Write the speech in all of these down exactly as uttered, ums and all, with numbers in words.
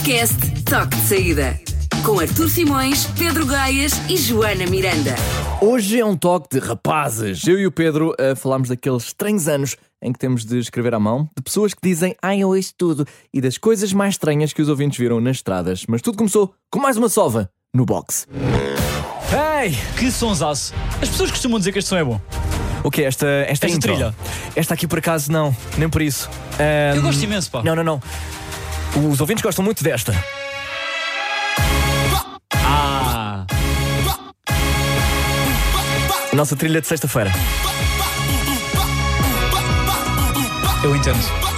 Podcast Toque de Saída. Com Artur Simões, Pedro Gaias e Joana Miranda. Hoje é um toque de rapazes. Eu e o Pedro uh, falámos daqueles estranhos anos em que temos de escrever à mão, de pessoas que dizem ai, eu ouço tudo, e das coisas mais estranhas que os ouvintes viram nas estradas. Mas tudo começou com mais uma sova no box. Ei, que sonsaço! As pessoas costumam dizer que este som é bom. O que é esta, esta, Esta intro? trilha? Esta aqui por acaso não, nem por isso. Um, Eu gosto imenso, pá. Não, não, não. Os ouvintes gostam muito desta. Ah, A nossa trilha de sexta-feira. eu entendo.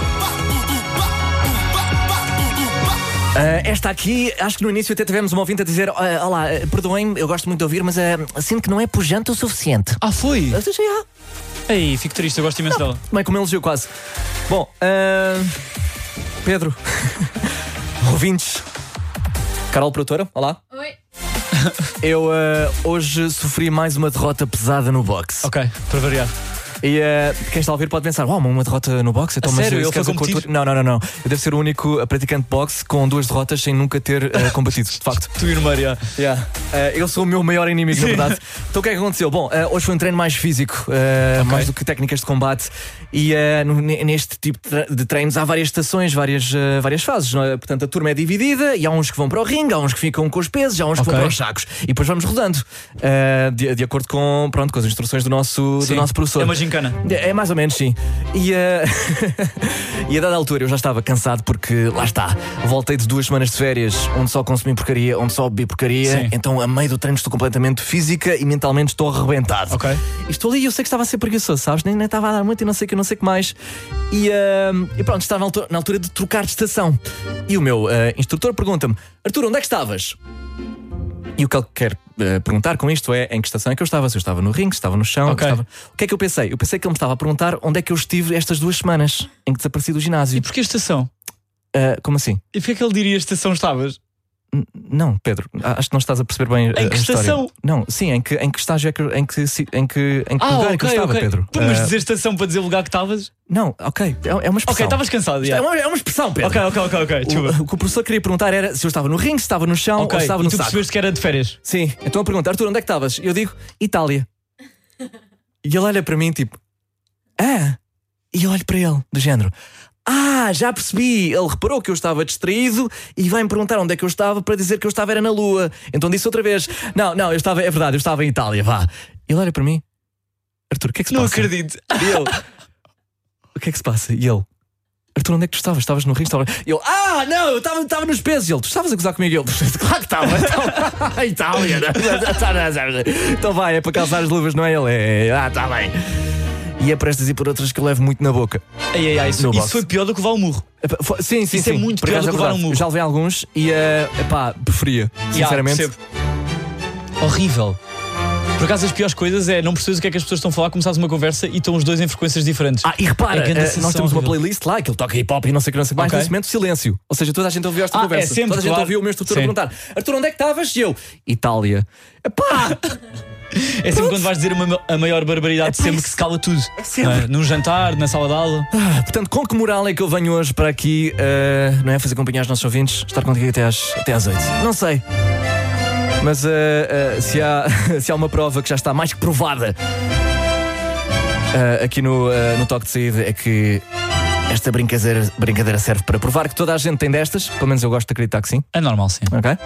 Uh, esta aqui, acho que no início até tivemos uma ouvinte a dizer: uh, olá, uh, perdoem-me, eu gosto muito de ouvir, mas uh, sinto que não é pujante o suficiente. Ah, foi? Eu disse, ah, Ei, fico triste, eu gosto imenso dela. também como elogio quase. Bom, uh, Pedro, ouvintes, Carol Produtora, olá. Oi. Eu uh, hoje sofri mais uma derrota pesada no boxe. Ok, para variar. E uh, quem está a ouvir pode pensar: uau, uma derrota no boxe? Então, A mas sério? isso Ele foi quer dizer que competir? eu tô- Não, não, não, não. Eu devo ser o único uh, praticante de boxe com duas derrotas sem nunca ter uh, combatido, de facto. Tu e o Maria. Yeah. Uh, eu sou o meu maior inimigo, na Sim. verdade. Então o que é que aconteceu? Bom, uh, hoje foi um treino mais físico, uh, mais do que técnicas de combate. E uh, no- neste tipo de tre- de treinos há várias estações, várias, uh, várias fases, não é? Portanto, a turma é dividida e há uns que vão para o ringue, há uns que ficam com os pesos, há uns que Ok. vão para os sacos. E depois vamos rodando uh, de, de acordo com, pronto, com as instruções do nosso, do Sim. nosso professor. É uma gincana. É, é mais ou menos, sim. E, uh, e a dada altura eu já estava cansado porque, lá está, voltei de duas semanas de férias onde só consumi porcaria, onde só bebi porcaria. Sim. Então, a meio do treino, estou completamente física e mentalmente estou arrebentado. Ok. E estou ali e eu sei que estava a ser preguiçoso, sabes? Nem, nem estava a dar muito e não sei o que, não sei o que mais. E, uh, e pronto, estava na altura, na altura de trocar de estação. E o meu uh, instrutor pergunta-me: Artur, onde é que estavas? E o que ele quer uh, perguntar com isto é em que estação é que eu estava. Se eu estava no ringue, se estava no chão. Ok. se estava... O que é que eu pensei? Eu pensei que ele me estava a perguntar onde é que eu estive estas duas semanas em que desapareci do ginásio. E porquê estação? Uh, como assim? E porquê que ele diria estação estavas? N- Não, Pedro, a- acho que não estás a perceber bem a, Em a que história. estação? Não, sim, em que, em que estágio é que em que, si- em que, em que Ah, lugar é que eu ok, estava, ok. Pedro? Pô, mas Uh, dizer estação para dizer o lugar que estavas? Não, ok, é, é uma expressão. Ok, estavas cansado, Isto já. é, uma, é uma expressão, Pedro. Ok, ok, ok, ok. O, Desculpa. o que o professor queria perguntar era se eu estava no ringue, se estava no chão Ok, ou se estava e no tu saco. percebeste que era de férias? Sim, então eu pergunto: Artur, onde é que estavas? E eu digo: Itália. E ele olha para mim tipo: ah. E eu olho para ele, do género: ah, já percebi. Ele reparou que eu estava distraído e vai-me perguntar onde é que eu estava para dizer que eu estava era na Lua. Então disse outra vez: não, não, eu estava, é verdade, eu estava em Itália, vá. Ele olha para mim: Artur, o que é que se Não passa? acredito. E eu: o que é que se passa? E ele: Artur, onde é que tu estavas? Estavas no ringue? Estava... E eu: ah, não, eu estava, estava nos pesos. E ele: tu estavas a gozar comigo? E ele: claro que estava. Então, a Itália. Então vai, é para calçar as luvas, não é ele? É, ah, está bem. E é por estas e por outras que eu levo muito na boca. Ai, ai, ai, isso, No isso boxe. foi pior do que levar o murro. Epá, foi- Sim, sim, Isso é sim. muito Por pior acaso do que é levar verdade. um murro. Eu já levei alguns e, eh, epá, preferia, sinceramente. Ya, percebo. Horrível. Por acaso as piores coisas é não percebes o que é que as pessoas estão a falar, começares uma conversa e estão os dois em frequências diferentes. Ah, e repara, É grande eh, sensação nós temos uma horrível. playlist lá que ele toca hip hop e não sei o que, não sei o que mais. Ok. Nesse momento, silêncio. Ou seja, toda a gente ouviu esta Ah, conversa. é sempre, toda a gente claro. ouviu o meu instrutor a Sim. perguntar: Artur, onde é que estavas? E eu: Itália. Epá! É sempre quando vais dizer uma, a maior barbaridade, Epá, sempre isso- que se cala tudo. sempre. Não é? Num jantar, na sala de aula. Ah, portanto, com que moral é que eu venho hoje para aqui, eh, não é? Fazer companhia aos nossos ouvintes, estar contigo até às, até às oito? Não sei. Mas eh, eh, se, há, se há uma prova que já está mais que provada eh, aqui no, eh, no toque de saída, é que esta brincadeira, brincadeira serve para provar que toda a gente tem destas. Pelo menos eu gosto de acreditar que sim. É normal, sim. Ok?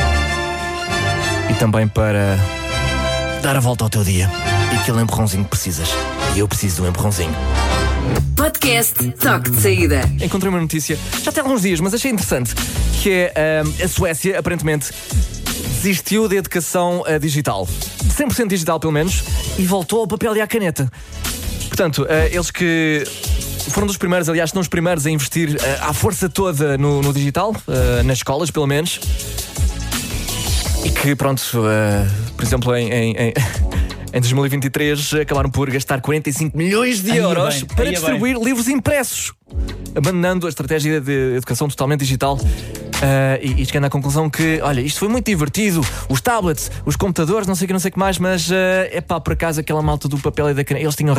E também para dar a volta ao teu dia. E aquele empurrãozinho que precisas. E eu preciso de um empurrãozinho. Podcast Toque de Saída. Encontrei uma notícia, já tem alguns dias, mas achei interessante, que é ahm, a Suécia, aparentemente, desistiu da educação ah, digital. cem por cento digital, pelo menos, e voltou ao papel e à caneta. Portanto, ah, eles que foram dos primeiros, aliás, não os primeiros a investir ah, à força toda no, no digital, ah, nas escolas, pelo menos. E que, pronto, ah, por exemplo, em... em, em Em dois mil e vinte e três acabaram por gastar quarenta e cinco milhões de Aí é euros bem, para aí é distribuir livros impressos, abandonando a estratégia de educação totalmente digital. Uh, e, e chegando à conclusão que, olha, isto foi muito divertido, os tablets, os computadores, não sei o que, não sei o que mais, mas é uh, pá, por acaso aquela malta do papel e da caneta, eles tinham razão.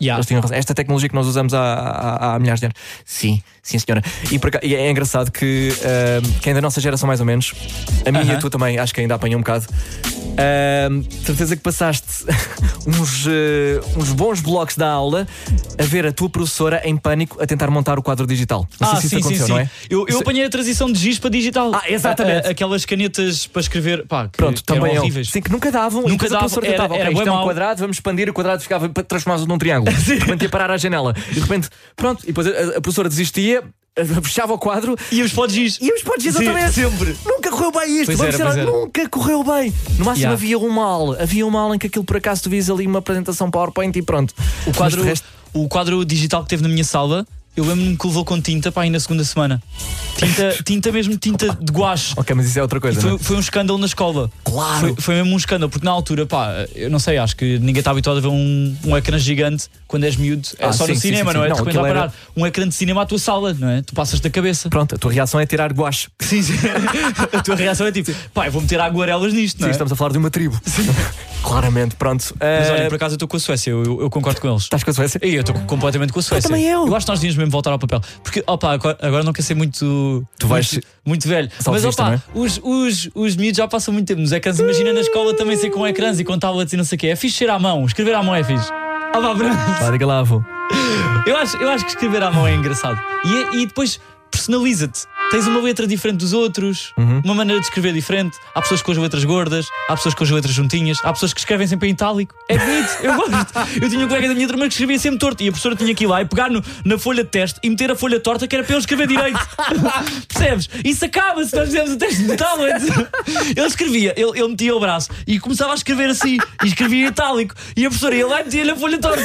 Yeah. Eles tinham razão. Esta tecnologia que nós usamos há, há, há milhares de anos. Sim, sim, senhora. E, por, e é engraçado que uh, quem é da nossa geração, mais ou menos, a minha uh-huh. e a tua também, acho que ainda apanhou um bocado. Uh, certeza que passaste uns, uh, uns bons blocos da aula a ver a tua professora em pânico a tentar montar o quadro digital. Não ah, sei se sim, isso aconteceu, sim, sim. não é? Eu, eu apanhei a transição de giz para digital. Ah, exatamente. A, a, aquelas canetas para escrever, pá, que, Pronto, que também eram eu. horríveis. Sim, que nunca davam. Nunca e davam. a professora Era, tentava, era okay, isto bem é um mau. quadrado, vamos expandir, o quadrado ficava transformado num triângulo. De repente ia parar à janela. E de repente, pronto, e depois a, a professora desistia, fechava o quadro. Íamos para o giz. Íamos para o giz, exatamente. Sempre. Nunca correu bem isto. Pois Vamos era, ser, pois era. Nunca correu bem. No máximo Yeah. havia uma aula. Havia uma aula em que aquilo por acaso tu vias ali uma apresentação PowerPoint e pronto. O quadro, Mas de resto, o quadro digital que teve na minha sala, eu lembro-me que levou com tinta para aí na segunda semana. Tinta, tinta mesmo, tinta de guache. ok, mas isso é outra coisa. Foi, não é? foi um escândalo na escola. Claro. Foi, foi mesmo um escândalo, porque na altura, pá, eu não sei, acho que ninguém está habituado a ver um, um ecrã gigante quando és miúdo. É Ah, só sim, no sim, cinema, sim, não é? sim. De Não, repente vai aquilo parar um ecrã de cinema à tua sala, não é? Tu passas da cabeça. Pronto, a tua reação é tirar guache. Sim, sim. A tua reação é tipo, pá, eu vou meter aguarelas nisto, não Sim, é? estamos a falar de uma tribo. Claramente, pronto. Mas Uh, olha, por acaso eu estou com a Suécia, eu, eu, eu concordo com eles. Estás com a Suécia? E eu estou completamente com a Suécia. também eu. Eu acho que nós devíamos mesmo voltar ao papel. Porque, opa, agora, agora não quer ser muito. Tu vais- Muito, muito velho. Mas, Salvista, opa, não é? os, os, os miúdos já passam muito tempo nos ecrãs. Imagina na escola também ser com ecrãs e com tablets e não sei o quê. É fixe ser à mão. Escrever à mão é fixe. Ah, vá, pronto. Vá, diga lá, avô. Eu acho, eu acho que escrever à mão é engraçado. E, é- e depois personaliza-te. Tens uma letra diferente dos outros, Uhum. uma maneira de escrever diferente. Há pessoas com as letras gordas, há pessoas com as letras juntinhas, há pessoas que escrevem sempre em itálico. É bonito, eu gosto. Eu tinha um colega da minha turma que escrevia sempre torto e a professora tinha que ir lá e pegar no- na folha de teste e meter a folha torta que era para ele escrever direito. Percebes? Isso acaba se nós fizermos o teste de tablet. Ele escrevia, ele, ele metia o braço e começava a escrever assim e escrevia em itálico. E a professora ia lá e metia-lhe a folha torta.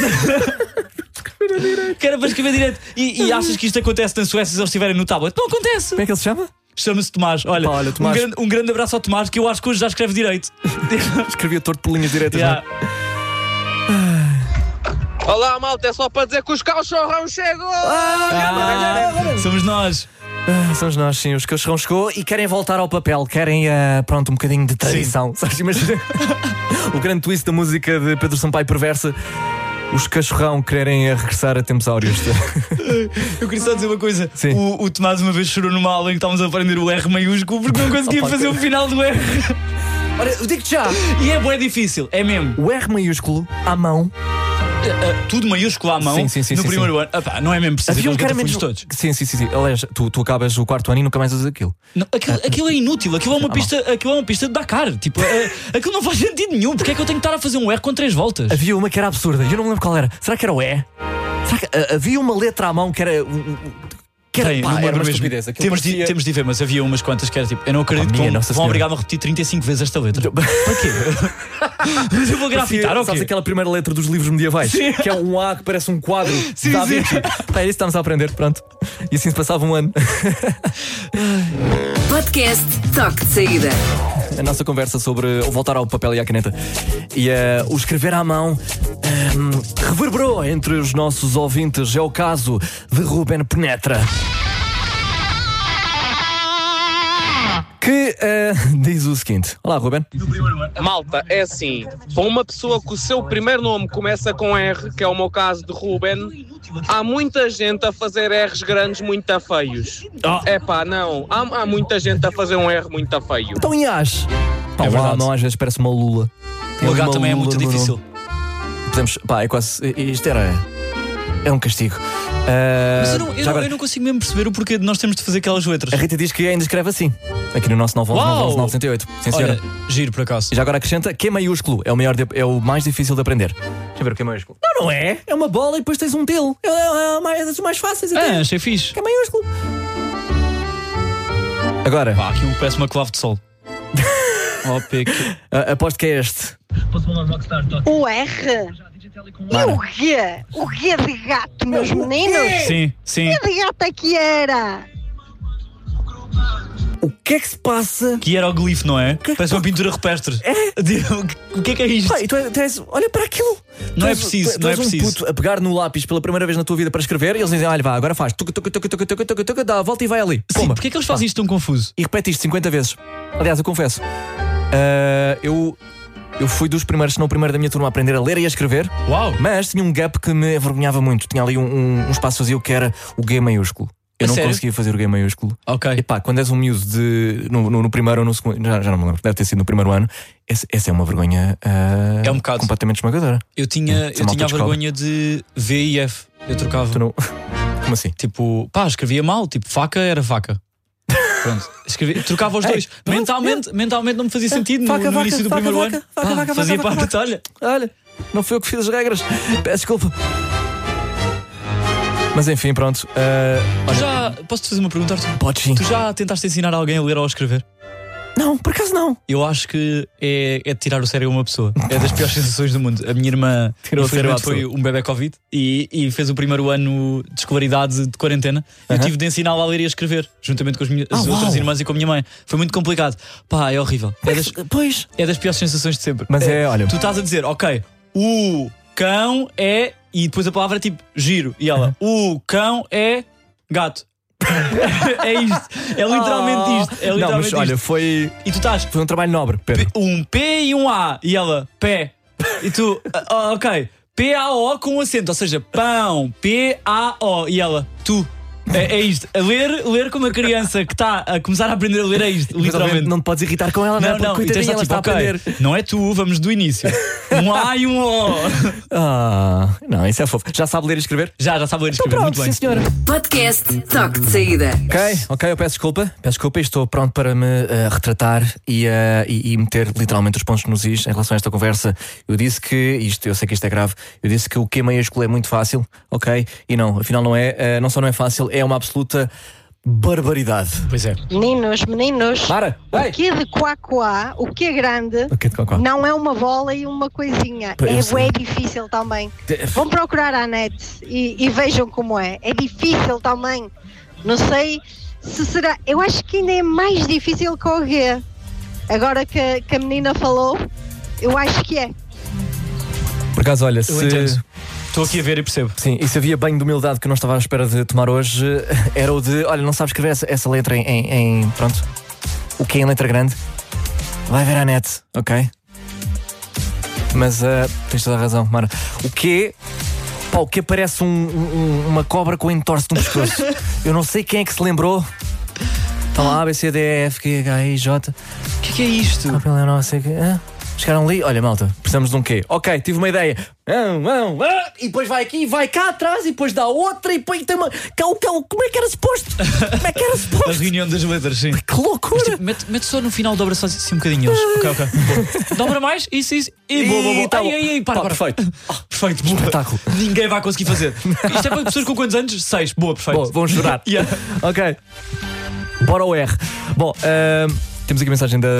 Que era para escrever direito. E, e achas que isto acontece na Suécia se eles estiverem no tablet? Não acontece. Como é que ele se chama? Chama-se Tomás. Olha, Pá, olha, Tomás. Um, grande, um grande abraço ao Tomás, que eu acho que hoje já escreve direito. Escrevia torto por linhas diretas, Yeah. não é? Olá, malta, é só para dizer que os cachorrão chegou! Ah, somos nós. Ah, somos nós, sim. Os cachorrão chegou e querem voltar ao papel. Querem, ah, pronto, um bocadinho de tradição. Sabes, imagina o grande twist da música de Pedro Sampaio Perversa. Os cachorrão querem regressar a tempos áureos. Eu queria só dizer uma coisa. Sim. O, o Tomás uma vez chorou numa aula em que estávamos a aprender o R maiúsculo porque não conseguia Opa, fazer que- o final do R. Olha, eu digo-te já. E é bué difícil, é mesmo. O R maiúsculo, à mão. Uh, tudo maiúsculo à mão Sim, sim, sim, no sim, primeiro sim. ano. Epá, não é mesmo preciso Havia um aqueles que era menos... gatafolhos todos. Sim, sim, sim, sim. Aliás, tu, tu acabas o quarto ano e nunca mais usas aquilo. Não, aquilo, aquilo é inútil, aquilo é uma pista, aquilo é uma pista de Dakar. Tipo, é, aquilo não faz sentido nenhum. Porque é que eu tenho que estar a fazer um R com três voltas? Havia uma que era absurda e eu não me lembro qual era. Será que era o E? Será que ah, havia uma letra à mão que era. um, um, Que era, Tem, pá, não me era lembro uma mesmo. estupidez. Aquilo Temos, de, parecia- temos de ver, mas havia umas quantas que era tipo, eu não acredito Oh, que minha vão, Nossa vão Senhora. obrigar-me a repetir trinta e cinco vezes esta letra. Para quê? Mas eu vou grafitar, Sabes ok? aquela primeira letra dos livros medievais? Sim. Que é um A que parece um quadro Sim, da sim. Vinci. Pá, é isso que estamos a aprender, pronto. E assim se passava um ano. Podcast Toque de Saída. A nossa conversa sobre o voltar ao papel e à caneta. E eh, o escrever à mão eh, reverberou entre os nossos ouvintes. É o caso de Ruben Penetra. Que eh, diz o seguinte. Olá, Ruben. Malta, é assim, para uma pessoa que o seu primeiro nome começa com R, que é o meu caso de Ruben, há muita gente a fazer R's grandes muito feios. Oh. É pá, não, há, há muita gente a fazer um R muito feio. Então e As? Pá, É o verdade. A não às vezes parece uma lula. Tem O ali H uma também é lula muito no nome. difícil. Podemos, pá, é quase. Isto era. É um castigo. Ah, Mas eu não, eu, já não, agora, eu não consigo mesmo perceber o porquê de nós termos de fazer aquelas letras. a Rita diz que ainda escreve assim. Aqui no nosso nove um nove nove zero oito. Sim, senhora. Olha, giro por acaso. E já agora acrescenta que maiúsculo é o, maior de- é o mais difícil de aprender. Deixa eu ver o que é maiúsculo. Não, não é. É uma bola e depois tens um telo. É, é, é, mais- é dos mais fáceis até. Ah, achei fixe. Que é maiúsculo. Agora, Pá, aqui um parece uma clave de sol. Oh, pique. a- aposto que é este. O R? E o G? O G de gato, meus meninos? Sim, sim. Que de gato é que era? O que é que se passa? Que era o glifo, não é? Parece uma pintura rupestre. É? O que é que é isto? Pá, e tu, és- tu és- olha para aquilo. Não Tu é és- preciso, tu, tu não é és um preciso. puto a pegar no lápis pela primeira vez na tua vida para escrever e eles dizem: olha, vá, agora faz. Tuca, tuca, tuca, tuca, tuca, tuca, tuca, dá a volta e vai ali. Sim, Pumba. porque é que eles fazem isto tão confuso? E repete isto cinquenta vezes. Aliás, eu confesso. ah, eu Eu fui dos primeiros, se não o primeiro da minha turma a aprender a ler e a escrever. Uau! Mas tinha um gap que me envergonhava muito. Tinha ali um, um, um espaço vazio que era o G maiúsculo. Eu A não sério? conseguia fazer o G maiúsculo. Ok. E pá, quando és um miúdo de, no, no, no primeiro ou no segundo, já, já não me lembro, deve ter sido no primeiro ano, essa, essa é uma vergonha ah, É um bocado. completamente esmagadora. Eu tinha, Essa eu malta tinha a de escola. vergonha de V e F. Eu trocava. Tu não... Como assim? Tipo, pá, escrevia mal. Tipo, faca era faca. Pronto. Escrevi, trocava os Ei, dois. pronto, mentalmente, mentalmente não me fazia sentido no, Faca, no vaca, início do faca, primeiro vaca, ano. faca, Pá, vaca, fazia vaca, parte, vaca. olha. Olha, não fui eu que fiz as regras. Peço desculpa. Mas enfim, pronto. ah, Tu já, posso-te fazer uma pergunta, Arthur? Podes sim. Tu já tentaste ensinar alguém a ler ou a escrever? Não, por acaso não. Eu acho que é, é tirar o sério a uma pessoa. É das piores sensações do mundo. A minha irmã Tirou o sério à infelizmente, foi um bebê Covid e, e fez o primeiro ano de escolaridade de quarentena. Eu Aham. tive de ensiná-la a ler e a escrever, juntamente com as, minhas, Ah, as uau. outras irmãs e com a minha mãe. Foi muito complicado. Pá, é horrível. É das, Pois. é das piores sensações de sempre. Mas é, olha- Tu estás a dizer, ok, o cão é. E depois a palavra é tipo giro. E ela, o cão é gato. É isto. É literalmente isto. É literalmente Não, mas olha, isto. foi, E tu estás foi um trabalho nobre, Pedro. um P e um A. E ela, pé. E tu, ah, ok, P A O com um acento. Ou seja, pão, P A O. E ela, tu. É, é isto. A ler, ler como a criança que está a começar a aprender a ler é isto. Mas, Literalmente. obviamente, não te podes irritar com ela, não, Não, é? Porque, não, e coitadinha, tens de ela estar está tipo, a ok, aprender. não é tu, vamos do início. Um A e um O. Ah, não, isso é fofo. Já sabe ler e escrever? Já, já sabe ler e Então escrever, pronto, muito bem. sim senhora. Podcast Toque de Saída. Ok, ok, eu peço desculpa. Peço desculpa e estou pronto para me eh, retratar e, eh, e, e meter literalmente os pontos nos is em relação a esta conversa. Eu disse que, isto, eu sei que isto é grave, eu disse que o Q maiúsculo é muito fácil, ok? E não, afinal não é, eh, não só não é fácil, é uma absoluta barbaridade. Pois é. Meninos, meninos. Mara, vai! O que é de quá-quá, o que é grande, O que é de cocó? não é uma bola e uma coisinha. Pois, eu É sei. bué difícil também. De- Vão procurar à net e, e vejam como é. É difícil também. Não sei se será. Eu acho que ainda é mais difícil que o G. Agora que, que a menina falou, eu acho que é. Por acaso, olha, Eu se. entendo. Estou aqui a ver e percebo. Sim, e se havia banho de humildade que eu não estava à espera de tomar hoje, era o de, olha, não sabes escrever essa, essa letra em, em, em- Pronto. O que é em letra grande? Vai ver à net, ok? Mas uh, tens toda a razão, Mara. O que Pá, o que parece um, um- uma cobra com entorse no pescoço. Eu não sei quem é que se lembrou. Está lá, A, B, C, D, E, F, G, H, I, J. O que é que é isto? Ah, pela não sei o quê. Ah, chegaram ali. Olha, malta, precisamos de um quê? Ok, tive uma ideia. Ah, ah, ah, e depois vai aqui, vai cá atrás, e depois dá outra, e depois tem uma. Cal, cal, como é que era suposto? Como é que era A suposto? reunião das letras, sim. Que loucura! Mas, tipo, mete, mete só no final, dobra só assim um bocadinho eles. Ok, ok. Boa. Dobra mais, isso, isso. E boa, boa, boa. tá Ai, bom. ai, ai, para, Tá, para. perfeito. Ah, perfeito, boa. Espetáculo. Ninguém vai conseguir fazer. Isto é para pessoas com quantos anos? Seis. Boa, perfeito. Bom, vamos chorar. Yeah. Ok. Bora ao R. Bom, ahm, temos aqui a mensagem da.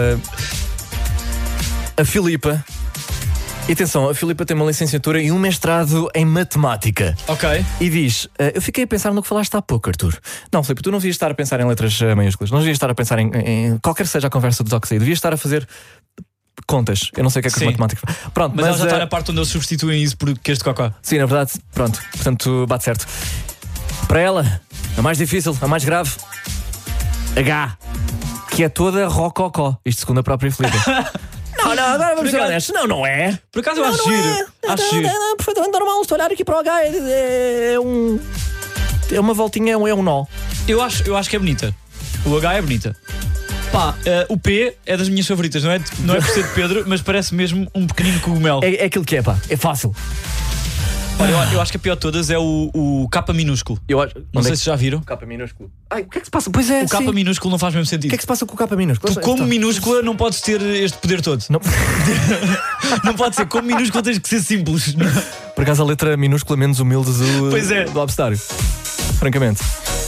A Filipa. E atenção, a Filipa tem uma licenciatura e um mestrado em matemática. Ok. E diz: "Ah, eu fiquei a pensar no que falaste há pouco, Arthur. Não, Filipe, tu não devias estar a pensar em letras ah, maiúsculas. Não devias estar a pensar em, em qualquer que seja a conversa do Toque de Saída. Devias estar a fazer contas. Eu não sei o que é que os Sim. matemáticos. Pronto, Mas, mas. ela já está ah, na parte onde eles substituem isso por queijo de cocó. Sim, na verdade, pronto. Portanto, bate certo. Para ela, a mais difícil, a mais grave, H, que é toda rococó. Isto segundo a própria Filipe. Não, não, agora vamos ser acaso- honestos. Não, não é. Por acaso eu Não, acho não giro. é. Acho Não, giro. não, não, perfeitamente normal. Estou a olhar aqui para o H. É, é um. É uma voltinha, é um, é um nó. Eu acho, eu acho que é bonita. O H é bonita. Pá, eh, o P é das minhas favoritas, não é, não é por ser de Pedro, mas parece mesmo um pequenino cogumelo. É, é aquilo que é, pá. É fácil. Olha, eu, eu acho que a pior de todas é o, o K minúsculo. Eu acho. Não sei se já viram. K minúsculo. Ai, o que é que se passa? Pois é. O K sim. minúsculo não faz mesmo O sentido. que é que se passa com o K minúsculo? Tu, como Então, minúscula, não podes ter este poder todo. Não. Não pode ser. Como minúscula, tens que ser simples. Por acaso a letra minúscula menos humilde do, Pois é. do abecedário. Francamente.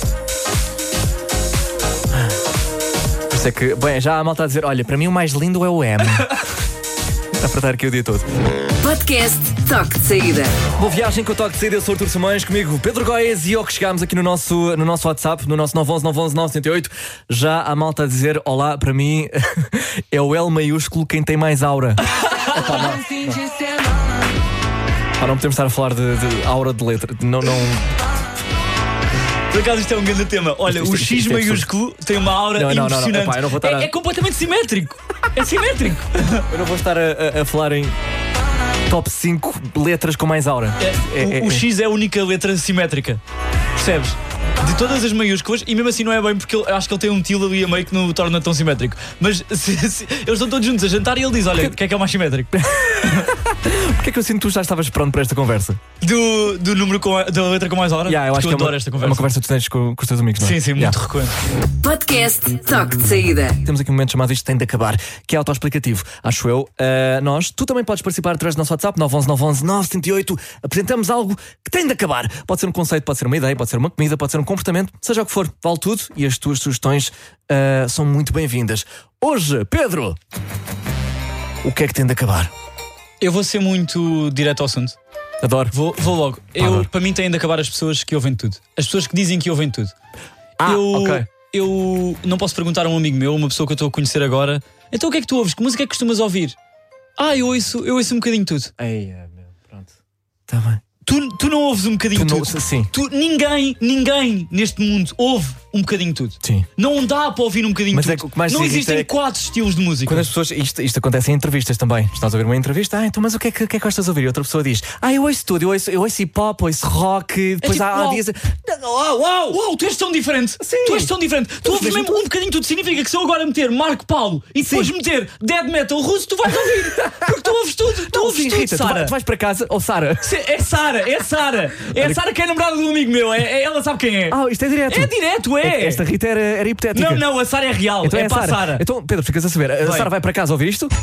Por isso é que, bem, já há malta a dizer: olha, para mim o mais lindo é o M. A tratar aqui o dia todo. Podcast Toque de Saída. Boa viagem com o Toque de Saída, eu sou o Artur Simões, comigo Pedro Góes e ao que chegámos aqui no nosso, no nosso WhatsApp, no nosso nove um um nove um um nove sete oito. Já há malta a dizer: olá, para mim é o L maiúsculo quem tem mais aura. Epá, não, não. Ah, não podemos estar a falar de, de aura de letra. Não, não. Por acaso isto é um grande tema. Olha, Isto- o isto- X isto é maiúsculo tem uma aura Não, não, não, não. impressionante. Epá, eu não vou estar a- é, é completamente simétrico. É simétrico. Eu não vou estar a, a- a falar em top cinco letras com mais aura. É, É- é- o, o é- X é a única letra simétrica. Percebes? De todas as maiúsculas, e mesmo assim não é bem porque ele, eu acho que ele tem um til ali a meio que não o torna tão simétrico. Mas se- se- eles estão todos juntos a jantar e ele diz: olha, o que é que é o mais simétrico? Porquê é que eu sinto que tu já estavas pronto para esta conversa? Do, do número com a, da letra com mais hora? Yeah, eu acho Porque que é adoro uma, esta é conversa. uma conversa que tu tens com, com os teus amigos, não é? Sim, sim, muito Yeah. recorrente. Podcast Toque de Saída. Temos aqui um momento chamado Isto Tem de Acabar, que é autoexplicativo, acho eu. Uh, nós, tu também podes participar através do nosso WhatsApp nove um um nove um um nove sete oito. Apresentamos algo que tem de acabar. Pode ser um conceito, pode ser uma ideia, pode ser uma comida, pode ser um comportamento, seja o que for, vale tudo e as tuas sugestões uh, são muito bem-vindas. Hoje, Pedro, o que é que tem de acabar? Eu vou ser muito direto ao assunto. Adoro. Vou, vou logo. Eu, Adoro. para mim, têm de acabar as pessoas que ouvem tudo. As pessoas que dizem que ouvem tudo. Ah, eu, ok. eu não posso perguntar a um amigo meu, uma pessoa que eu estou a conhecer agora: então o que é que tu ouves? Que música é que costumas ouvir? Ah, eu ouço, eu ouço um bocadinho de tudo. Ei, meu, pronto. Está bem. Tu, tu não ouves um bocadinho Tu de não- tudo. sim. Tu, ninguém, ninguém neste mundo ouve um bocadinho de tudo. Sim. Não dá para ouvir um bocadinho Mas de é tudo. que o que mais não irrita existem é que- quatro estilos de música. Quando as pessoas, isto, isto acontece em entrevistas também. Estás a ouvir uma entrevista, ah, então, mas o que é que, o que, é que gostas de ouvir? E outra pessoa diz, ah, eu ouço tudo, eu ouço, eu ouço hip hop, ouço rock, depois tipo, há, há uau. dias. Uau, uau! Uau, tu és tão diferente! Sim. Tu és tão diferente! Tu ouves mesmo mesmo um bocadinho de tudo. Significa que se eu agora meter Marco Paulo e depois Sim. meter dead metal russo, tu vais ouvir! Porque tu ouves tudo! Tu ouves Sim, tudo, Rita, tu, vai- Sara! tu vais para casa, ou Sara? Se- É Sara, é Sara! É a Sara que é namorada de um amigo meu, é, é- ela sabe quem é! Ah, isto é direto. É direto, é! Esta Rita era, era hipotética. Não, não, a Sara é real, Então é, é, para a Sara. Sara. Então, Pedro, ficas a saber. A Vai. Sara vai para casa ouvir isto?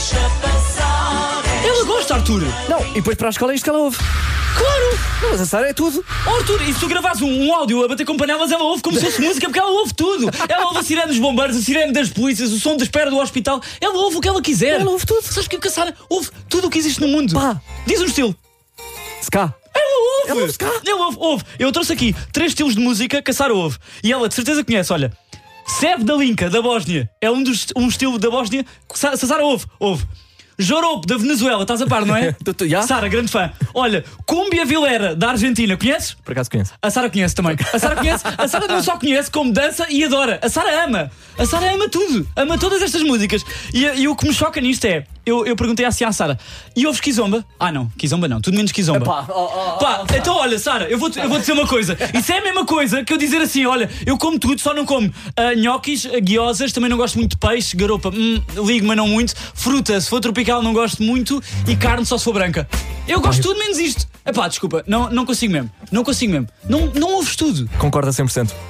Ela gosta, Arthur! Não, e depois para a escola é isto que ela ouve. Claro! Não, mas a Sara é tudo. Oh, Arthur, e se tu gravares um, um áudio a bater com panelas, ela ouve como se fosse música, porque ela ouve tudo. Ela ouve a sirene dos bombeiros, a sirene das polícias, o som da espera do hospital. Ela ouve o que ela quiser. Ela ouve tudo. Sabes porque a Sara ouve tudo o que existe no mundo? Pá. Diz um estilo. Ska. Ela ouve! Ela ouve ska. Ela ouve, ouve. Eu trouxe aqui três estilos de música que a Sara ouve. E ela de certeza conhece, olha. Seb da Linka, da Bósnia. É um, dos, um estilo da Bósnia que Sa- se a Sara ouve. Ouve. Joropo, da Venezuela. Estás a par, não é? Tu- tu- já? Sara, grande fã. Olha, Cumbia Vilera, da Argentina. Conheces? Por acaso conheço. A Sara conhece também. A Sara conhece. A Sara não só conhece, como dança e adora. A Sara ama. A Sara ama tudo. Ama todas estas músicas. E, e o que me choca nisto é... Eu, eu perguntei assim à Sara: e ouves Kizomba? Ah não, Kizomba não, tudo menos Kizomba. Epá, oh, oh, oh. Pá, então olha, Sara, eu vou-te eu vou dizer uma coisa. Isso é a mesma coisa que eu dizer assim: olha, eu como tudo, só não como ah, nhoquis, ah, guiosas, também não gosto muito de peixe, garopa, hum, ligo, mas não muito. Fruta, se for tropical, não gosto muito. E carne, só se for branca. Eu gosto de tudo menos isto. Epá, desculpa, não, não consigo mesmo. Não consigo mesmo. Não, não ouves tudo. Concorda cem por cento.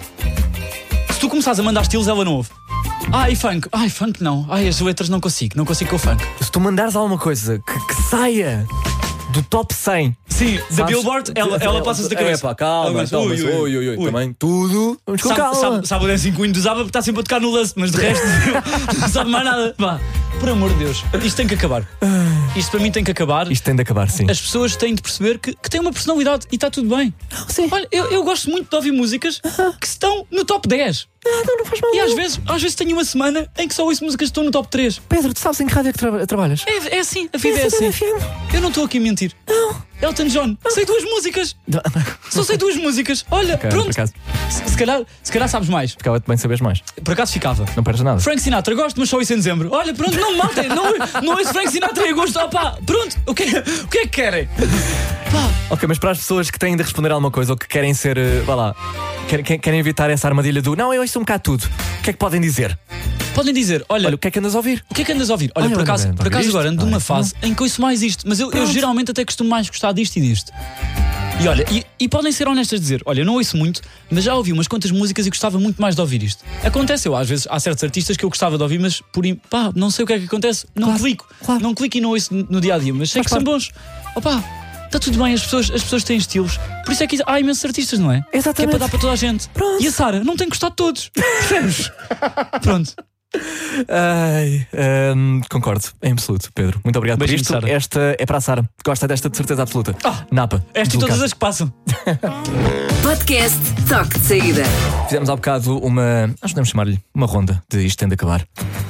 Se tu começares a mandar estilos, ela não ouve. Ai, funk. Ai, funk não. Ai, as letras não consigo. Não consigo com o funk. Se tu mandares alguma coisa que, que saia do top cem. Sim, da sabes? Billboard, ela, ela passa-se da cabeça. É pá, calma, Ela calma, pensa, ui, ui, ui, também tudo. Vamos com Sabe, calma. sabe, sabe o Dancing Queen do Zaba porque está sempre a tocar no lance, mas de resto não sabe mais nada. Pá, por amor de Deus, isto tem que acabar. Isto para mim tem que acabar. Isto tem de acabar, sim. As pessoas têm de perceber que, que têm uma personalidade e está tudo bem. Sim. Olha, eu, eu gosto muito de ouvir músicas que estão no top dez. Não, não faz mal. E às vezes, às vezes tenho uma semana em que só ouço músicas que estão no top três. Pedro, tu sabes em que rádio é que tra- trabalhas? É, é assim, a vida é C D assim. F M. Eu não estou aqui a mentir. Não. Elton John, sei duas músicas. Só sei duas músicas. Olha, Ok, pronto. por acaso. Se, se calhar, se calhar sabes mais. Ficava-te bem saberes mais. Por acaso ficava. Não perdes nada. Frank Sinatra, gosto, mas só isso em dezembro. Olha, pronto, não me matem. Não, não ouço Frank Sinatra em agosto. Opá, pronto, o que, o que é que querem? Pá, Ok, mas para as pessoas que têm de responder alguma coisa ou que querem ser, eh, vá lá, querem, querem- querem evitar essa armadilha do não, eu ouço um bocado tudo. O que é que podem dizer? podem dizer, olha, Olha, o que é que andas a ouvir? o que é que andas a ouvir? Olha, Olha, por olha, acaso, olha, por acaso isto? agora ando Ah, numa isso fase em que ouço mais isto, mas eu, eu Pronto. geralmente até costumo mais gostar disto e disto. E olha, e, e podem ser honestas de dizer, olha, eu não ouço muito, mas já ouvi umas quantas músicas e gostava muito mais de ouvir isto. Acontece, eu às vezes, há certos artistas que eu gostava de ouvir, mas por im- pá, não sei o que é que acontece, não Claro, clico, claro. não clico e não ouço no dia a dia, mas sei Faz que são bons. Opá, está tudo bem, as pessoas, as pessoas têm estilos, por isso é que há imensos artistas, não é? Exatamente. Que é para dar para toda a gente. Pronto. E a Sara não tem gostado de todos, percebes? Pronto. Ai, ehm, concordo, em absoluto, Pedro. Muito obrigado Beijinho, por isto. Sara. Esta é para a Sara. Gosta desta de certeza absoluta. Ah, Napa. Esta e todas as que passam. Podcast Toque de Saída. Fizemos há bocado uma. Nós podemos chamar-lhe uma ronda de Isto Tem de Acabar.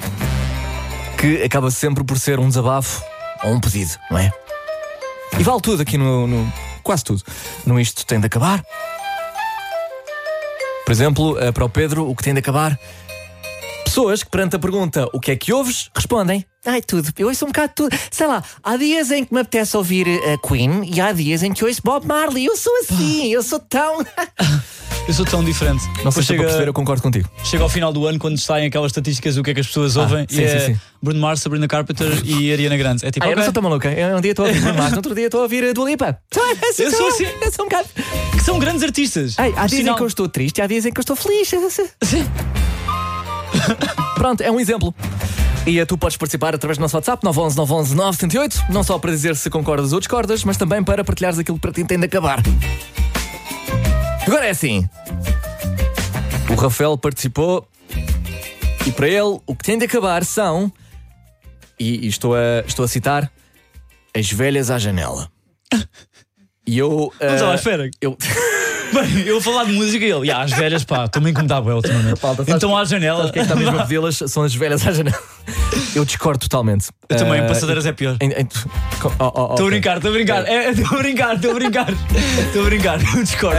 Que acaba sempre por ser um desabafo ou um pedido, não é? E vale tudo aqui no. no- quase tudo. No Isto Tem de Acabar. Por exemplo, uh, para o Pedro, o que tem de acabar? Pessoas que perante a pergunta o que é que ouves, respondem: ai, tudo, eu ouço um bocado de tudo. Sei lá, há dias em que me apetece ouvir a Queen e há dias em que ouço Bob Marley. Eu sou assim, eu sou tão... Eu sou tão diferente. Não sei Depois se chega... para perceber, eu concordo contigo. Chega ao final do ano, quando saem aquelas estatísticas do que é que as pessoas ouvem, sim, e sim, é sim. Bruno Mars, Sabrina Carpenter e Ariana Grande. É tipo, Ah, eu okay. não sou tão maluca. Eu, um dia estou a ouvir Bruno Mars, no outro dia estou a ouvir a Dua Lipa. Eu sou assim. Eu sou um bocado... Que são grandes artistas. Ei, há Por dias sinal... em que eu estou triste e há dias em que eu estou feliz. Sim. Pronto, é um exemplo. E tu podes participar através do nosso WhatsApp nove um um nove um um nove zero oito, não só para dizer se concordas ou discordas, mas também para partilhares aquilo que para ti tem de acabar. Agora é assim. O Rafael participou e para ele o que tem de acabar são, e, e estou, a, estou a citar, as velhas à janela. E eu... Vamos uh, lá, espera. Eu... Bem, eu vou falar de música e ele, yeah, as velhas, pá, estou-me a incomodar bué ultimamente. Falta, Então à janela. Quem está mesmo a pedi-las são as velhas à janela. Eu discordo totalmente. Eu também, Uh, passadeiras é pior. Estou Estou oh, oh, okay. a brincar, estou a brincar. Estou a brincar, estou a brincar. Estou a brincar, eu discordo.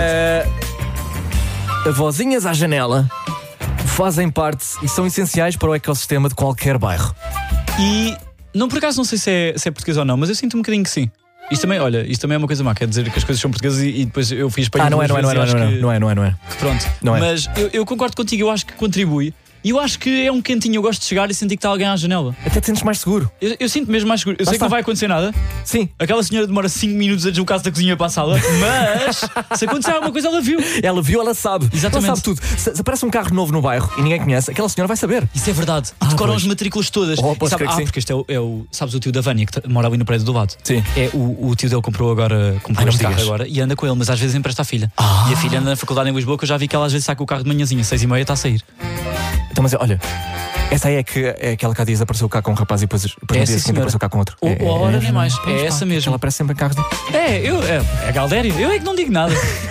Uh, vozinhas à janela fazem parte e são essenciais para o ecossistema de qualquer bairro. E não, por acaso não sei se é, se é português ou não, mas eu sinto um bocadinho que sim. Isto também, olha, isto também é uma coisa má, quer dizer que as coisas são portuguesas e, e depois eu fiz para Ah, não é, não é, não é, não é, não é, não é, não é, não é. Que pronto, não é. Mas eu, eu concordo contigo, eu acho que contribui. E eu acho que é um cantinho, eu gosto de chegar e sentir que está alguém à janela. Até te sentes mais seguro. Eu, eu sinto mesmo mais seguro. Eu Lá sei está. que não vai acontecer nada. Sim. Aquela senhora demora cinco minutos a deslocar-se da cozinha para a sala, mas se acontecer alguma coisa, ela viu. Ela viu, ela sabe. Exatamente. Ela sabe tudo. Se, se aparece um carro novo no bairro e ninguém conhece, aquela senhora vai saber. Isso é verdade. E Ah, decoram pois. as matrículas todas. Oh, E posso sabe, crer que ah, sim. porque este é o, é o. Sabes o tio da Vânia que t- mora ali no prédio do lado? Sim. É o, o tio dele comprou agora. Comprou Ai, não este me carro digas. agora e anda com ele, mas às vezes empresta a filha. Ah. E a filha anda na faculdade em Lisboa, que eu já vi que ela às vezes sai com o carro de manhãzinha, seis e meia está a sair. Então, mas olha, essa aí é, que, é aquela que há dias apareceu cá com um rapaz e depois, depois É no essa dia seguinte senhora. apareceu cá com outro. Ou- é, ou ora nem mais. Pois, É pá, essa mesmo. Ela aparece sempre em carros de... É, eu. É, é a Galdério. Eu é que não digo nada.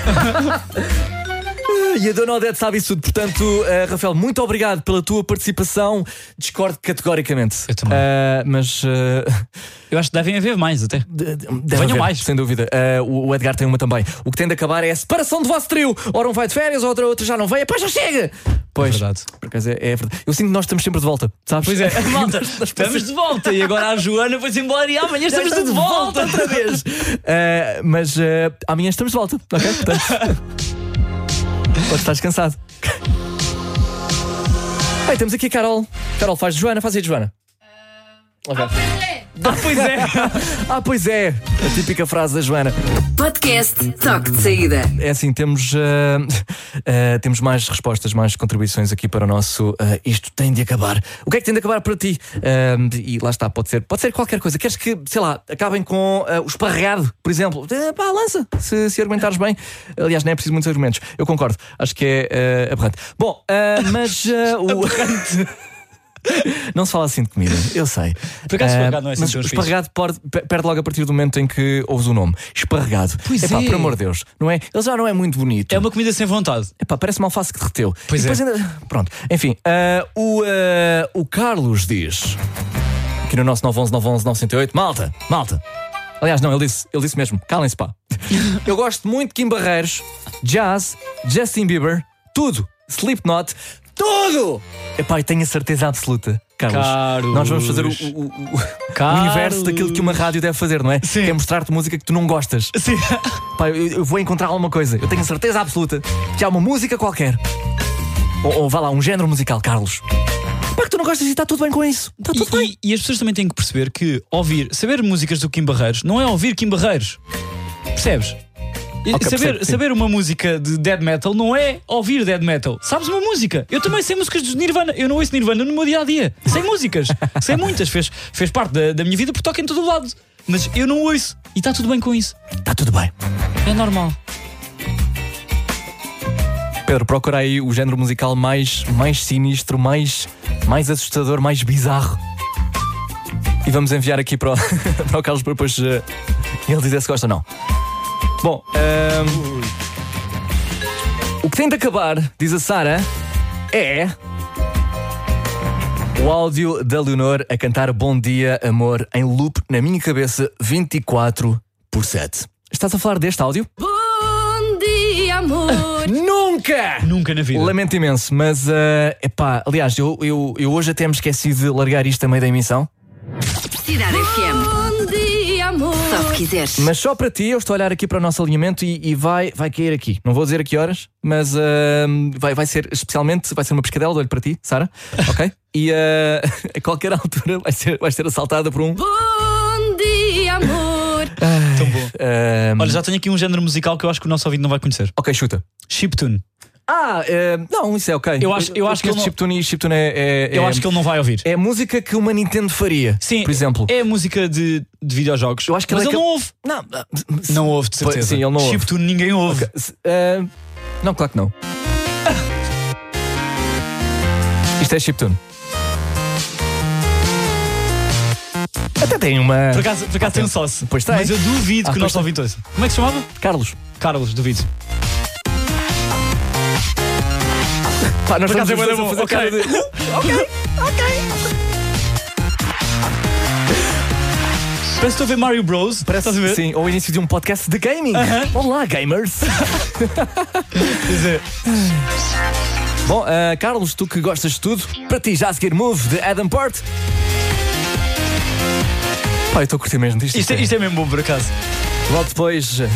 E a Dona Odete sabe isso tudo. Portanto, uh, Rafael, muito obrigado pela tua participação. Discordo categoricamente. Eu também. Uh, mas... Uh, Eu acho que devem haver mais até. de- de- deve Venham haver, mais. sem dúvida. Uh, o, o Edgar tem uma também. O que tem de acabar é a separação do vosso trio. Ora um vai de férias, outra, outra já não veio. Pois já chega! Pois, É verdade. por acaso é, é verdade. Eu sinto que nós estamos sempre de volta, sabes? Pois é, malta, estamos de volta. E agora a Joana foi-se embora e amanhã Já estamos de volta. outra vez. Uh, mas uh, amanhã estamos de volta, ok? Portanto, pode estar descansado. Bem, temos aqui a Carol. Carol, faz de Joana, faz aí de Joana. Ok. Ah, pois é. Ah, pois é. A típica frase da Joana. Podcast Toque de Saída. É assim, temos, uh, uh, temos mais respostas, mais contribuições aqui para o nosso uh, Isto Tem de Acabar. O que é que tem de acabar para ti? Uh, e lá está, pode ser, pode ser qualquer coisa. Queres que, sei lá, acabem com uh, o esparregado, por exemplo? Uh, pá, lança, se, se argumentares bem. Aliás, nem é preciso muitos argumentos. Eu concordo, acho que é uh, aberrante. Bom, uh, mas uh, o. Não se fala assim de comida, eu sei. Por acaso, Ah, esparregado não é assim mas tão o fixe. esparregado pode- pe- perde logo a partir do momento em que ouves o nome. Esparregado. Pois Epá, é. por amor de Deus, não é? Ele já não é muito bonito. É uma comida sem vontade. Epá, parece uma alface que derreteu. Pois e depois é. ainda... Pronto, enfim. ah, o, ah, o Carlos diz aqui no nosso nove um um nove um um nove zero oito: Malta, malta. Aliás, não, ele disse, ele disse mesmo: calem-se, pá. Eu gosto muito de Kim Barreiros, jazz, Justin Bieber, tudo. Slipknot, tudo! Epá, eu tenho a certeza absoluta, Carlos. Carlos. Nós vamos fazer o, o, o, o Carlos. universo daquilo que uma rádio deve fazer, não é? Sim. Que é mostrar-te música que tu não gostas. Sim. Pá, eu, eu vou encontrar alguma coisa. Eu tenho a certeza absoluta que há uma música qualquer. Ou, ou vá lá, um género musical, Carlos. Pá, que tu não gostas e está tudo bem com isso. Está tudo bem. E, e, e as pessoas também têm que perceber que ouvir, saber músicas do Kim Barreiros não é ouvir Kim Barreiros. Percebes? E Ok, saber, percebo, sim. saber uma música de death metal não é ouvir death metal. Sabes uma música? Eu também sei músicas de Nirvana. Eu não ouço Nirvana no meu dia a dia. Sei músicas. Sei muitas. Fez, fez parte da, da minha vida porque toca em todo o lado. Mas eu não ouço. E está tudo bem com isso. Está tudo bem. É normal. Pedro, procura aí o género musical mais, mais sinistro, mais, mais assustador, mais bizarro. E vamos enviar aqui para o, para o Carlos para depois uh, ele dizer se gosta ou não. Bom, um, o que tem de acabar, diz a Sara, é o áudio da Leonor a cantar Bom Dia, Amor em loop na minha cabeça vinte e quatro por sete. Estás a falar deste áudio? Bom dia, amor. Nunca! Nunca! Nunca na vida. Lamento imenso, mas, uh, epá, aliás, eu, eu, eu hoje até me esqueci de largar isto a meio da emissão. Cidade F M. Bom dia, amor. Só se quiseres. Mas só para ti, eu estou a olhar aqui para o nosso alinhamento e, e vai, vai cair aqui. Não vou dizer a que horas, mas uh, vai, vai ser especialmente, vai ser uma pescadela de olho para ti, Sara. Ok? E uh, a qualquer altura vai ser, vai ser assaltada por um. Bom dia, amor. Tão bom. Uh, Olha, já tenho aqui um género musical que eu acho que o nosso ouvinte não vai conhecer. Ok, chuta. Chiptune. Ah, uh, não, isso é ok. Eu acho- eu acho que ele não- chiptune e chiptune é, é, Eu é, acho que ele não vai ouvir. é música que uma Nintendo faria. Sim, por exemplo. é música de, de videojogos. Eu acho que mas ele ele é não cap- ouve. Não, uh, Não ouve, de certeza. Sim, ele não ouve. Chiptune ninguém ouve. Se- uh, não, claro que não. Isto é chiptune. Até tem uma. Por acaso, por acaso tem um sócio. Pois tem. Mas eu duvido Ah, que o pois nosso tem. ouvinte ouça. Como é que se chamava? Carlos. Carlos, duvido. Pá, nós Por acaso estamos é a bué da fazer bom. cara Ok. de- Parece que estou a ver Mario Bros. Parece Estás a ver? sim, ou o início de um podcast de gaming. Aham. Olá, gamers. Quer dizer, Bom, uh, Carlos, tu que gostas de tudo, para ti já a seguir Move de Adam Port. Pá, eu estou a curtir mesmo disto. isto, é, isto é mesmo bom, por acaso. Logo depois. uh,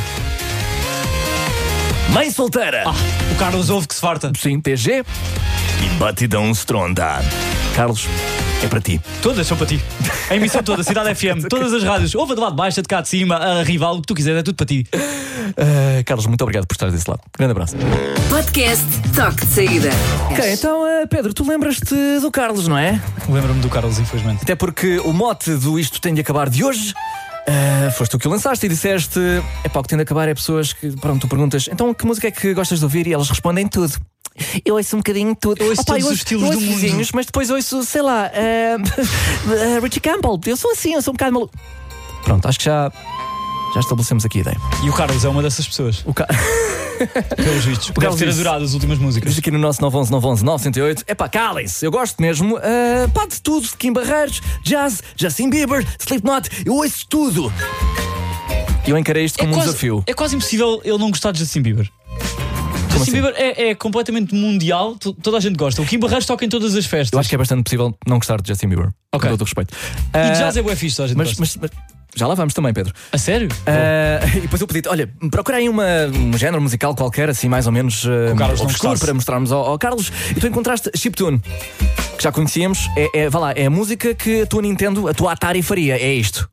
Mãe solteira. Ah, o Carlos ouve que se farta. Sim, T G. E batidão stronda. Carlos, é para ti. Todas são para ti. A emissão toda, Cidade F M, todas as rádios. Ouve a de lá de baixo, a de cá de cima, a rival, o que tu quiseres, é tudo para ti. Uh, Carlos, muito obrigado por estar desse lado. Grande abraço. Podcast Toque de Saída. Ok, então, uh, Pedro, tu lembras-te do Carlos, não é? Lembro-me do Carlos, infelizmente. Até porque o mote do Isto Tem de Acabar de hoje uh, foste tu que o lançaste e disseste: é pá, o que tem de acabar é pessoas que, pronto, tu perguntas, então que música é que gostas de ouvir? E elas respondem tudo. Eu ouço um bocadinho de tudo. Eu ouço Opa, todos eu os estilos eu do ouço mundo. vizinhos, mas depois ouço, sei lá, uh, uh, Richie Campbell. Eu sou assim, eu sou um bocado maluco. Pronto, acho que já, já estabelecemos aqui a ideia. E o Carlos é uma dessas pessoas, O Ca... pelos vistos. Deve Carlos ter disse- adorado as últimas músicas. Diz aqui no nosso nove onze nove onze nove zero oito. É pá, calem-se, eu gosto mesmo uh, pá, de tudo, de Kim Barreiros, jazz, Justin Bieber, Slipknot, eu ouço tudo. E eu encarei isto como um quase, desafio. é quase impossível ele não gostar de Justin Bieber. Justin assim? Bieber é, é completamente mundial, to- toda a gente gosta. O Kim Barreiros toca em todas as festas. Eu acho que é bastante possível não gostar de Justin Bieber. Ok. Com todo o respeito. E Uh, jazz é bué fixe, toda a gente mas, gosta. mas, mas já lá vamos também, Pedro. A sério? Uh, e depois eu pedi-te: olha, procura aí uma, um género musical qualquer, assim mais ou menos uh, o Carlos não obscuro, gostasse. para mostrarmos ao, ao Carlos. E tu encontraste Chiptune, que já conhecíamos. É, é, vá lá, é a música que a tua Nintendo, a tua Atari faria. É isto.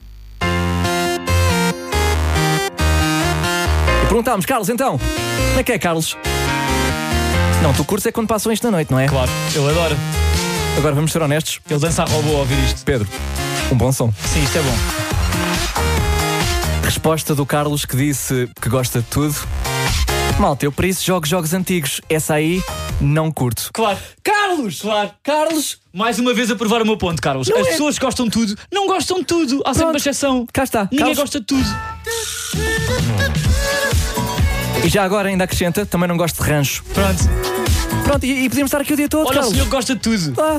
E perguntámos: Carlos, então, como é que é, Carlos? Não, tu curtes é quando passam isto na noite, não é? Claro, ele adora. Agora vamos ser honestos. Ele dança a robô a ouvir isto. Pedro, um bom som. Sim, isto é bom. Resposta do Carlos, que disse que gosta de tudo. Malta, eu para isso jogo jogos antigos. Essa aí não curto. Claro. Carlos! Claro. Carlos! Mais uma vez a provar o meu ponto, Carlos. Não As é- pessoas que gostam de tudo não gostam de tudo. Há sempre Pronto. uma exceção. Cá está. Ninguém Carlos. gosta de tudo. E já agora ainda acrescenta, também não gosto de rancho. Pronto. Pronto, e, e podíamos estar aqui o dia todo, Olha, o Carlos. senhor que gosta de tudo. Ah.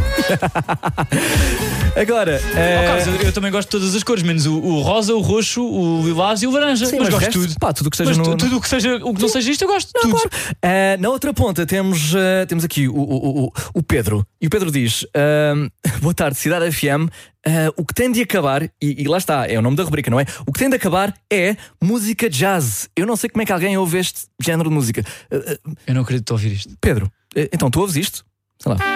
Agora, Oh, eh, Carlos, eu, eu também gosto de todas as cores, menos o, o rosa, o roxo, o lilás e o laranja. sim, mas, mas gosto resto, de tudo. pá, tudo o que seja Mas no, tu- no- tudo o que seja o que não seja isto, eu gosto de Não, tudo. claro. Eh, na outra ponta temos, eh, temos aqui o, o, o, o Pedro. E o Pedro diz: ehm, boa tarde, Cidade F M. eh, o que tem de acabar, e, e lá está, é o nome da rubrica, não é? O que tem de acabar é música jazz. Eu não sei como é que alguém ouve este género de música. Eh, eh, Eu não acredito ouvir isto. Pedro, eh, então tu ouves isto? Sei lá.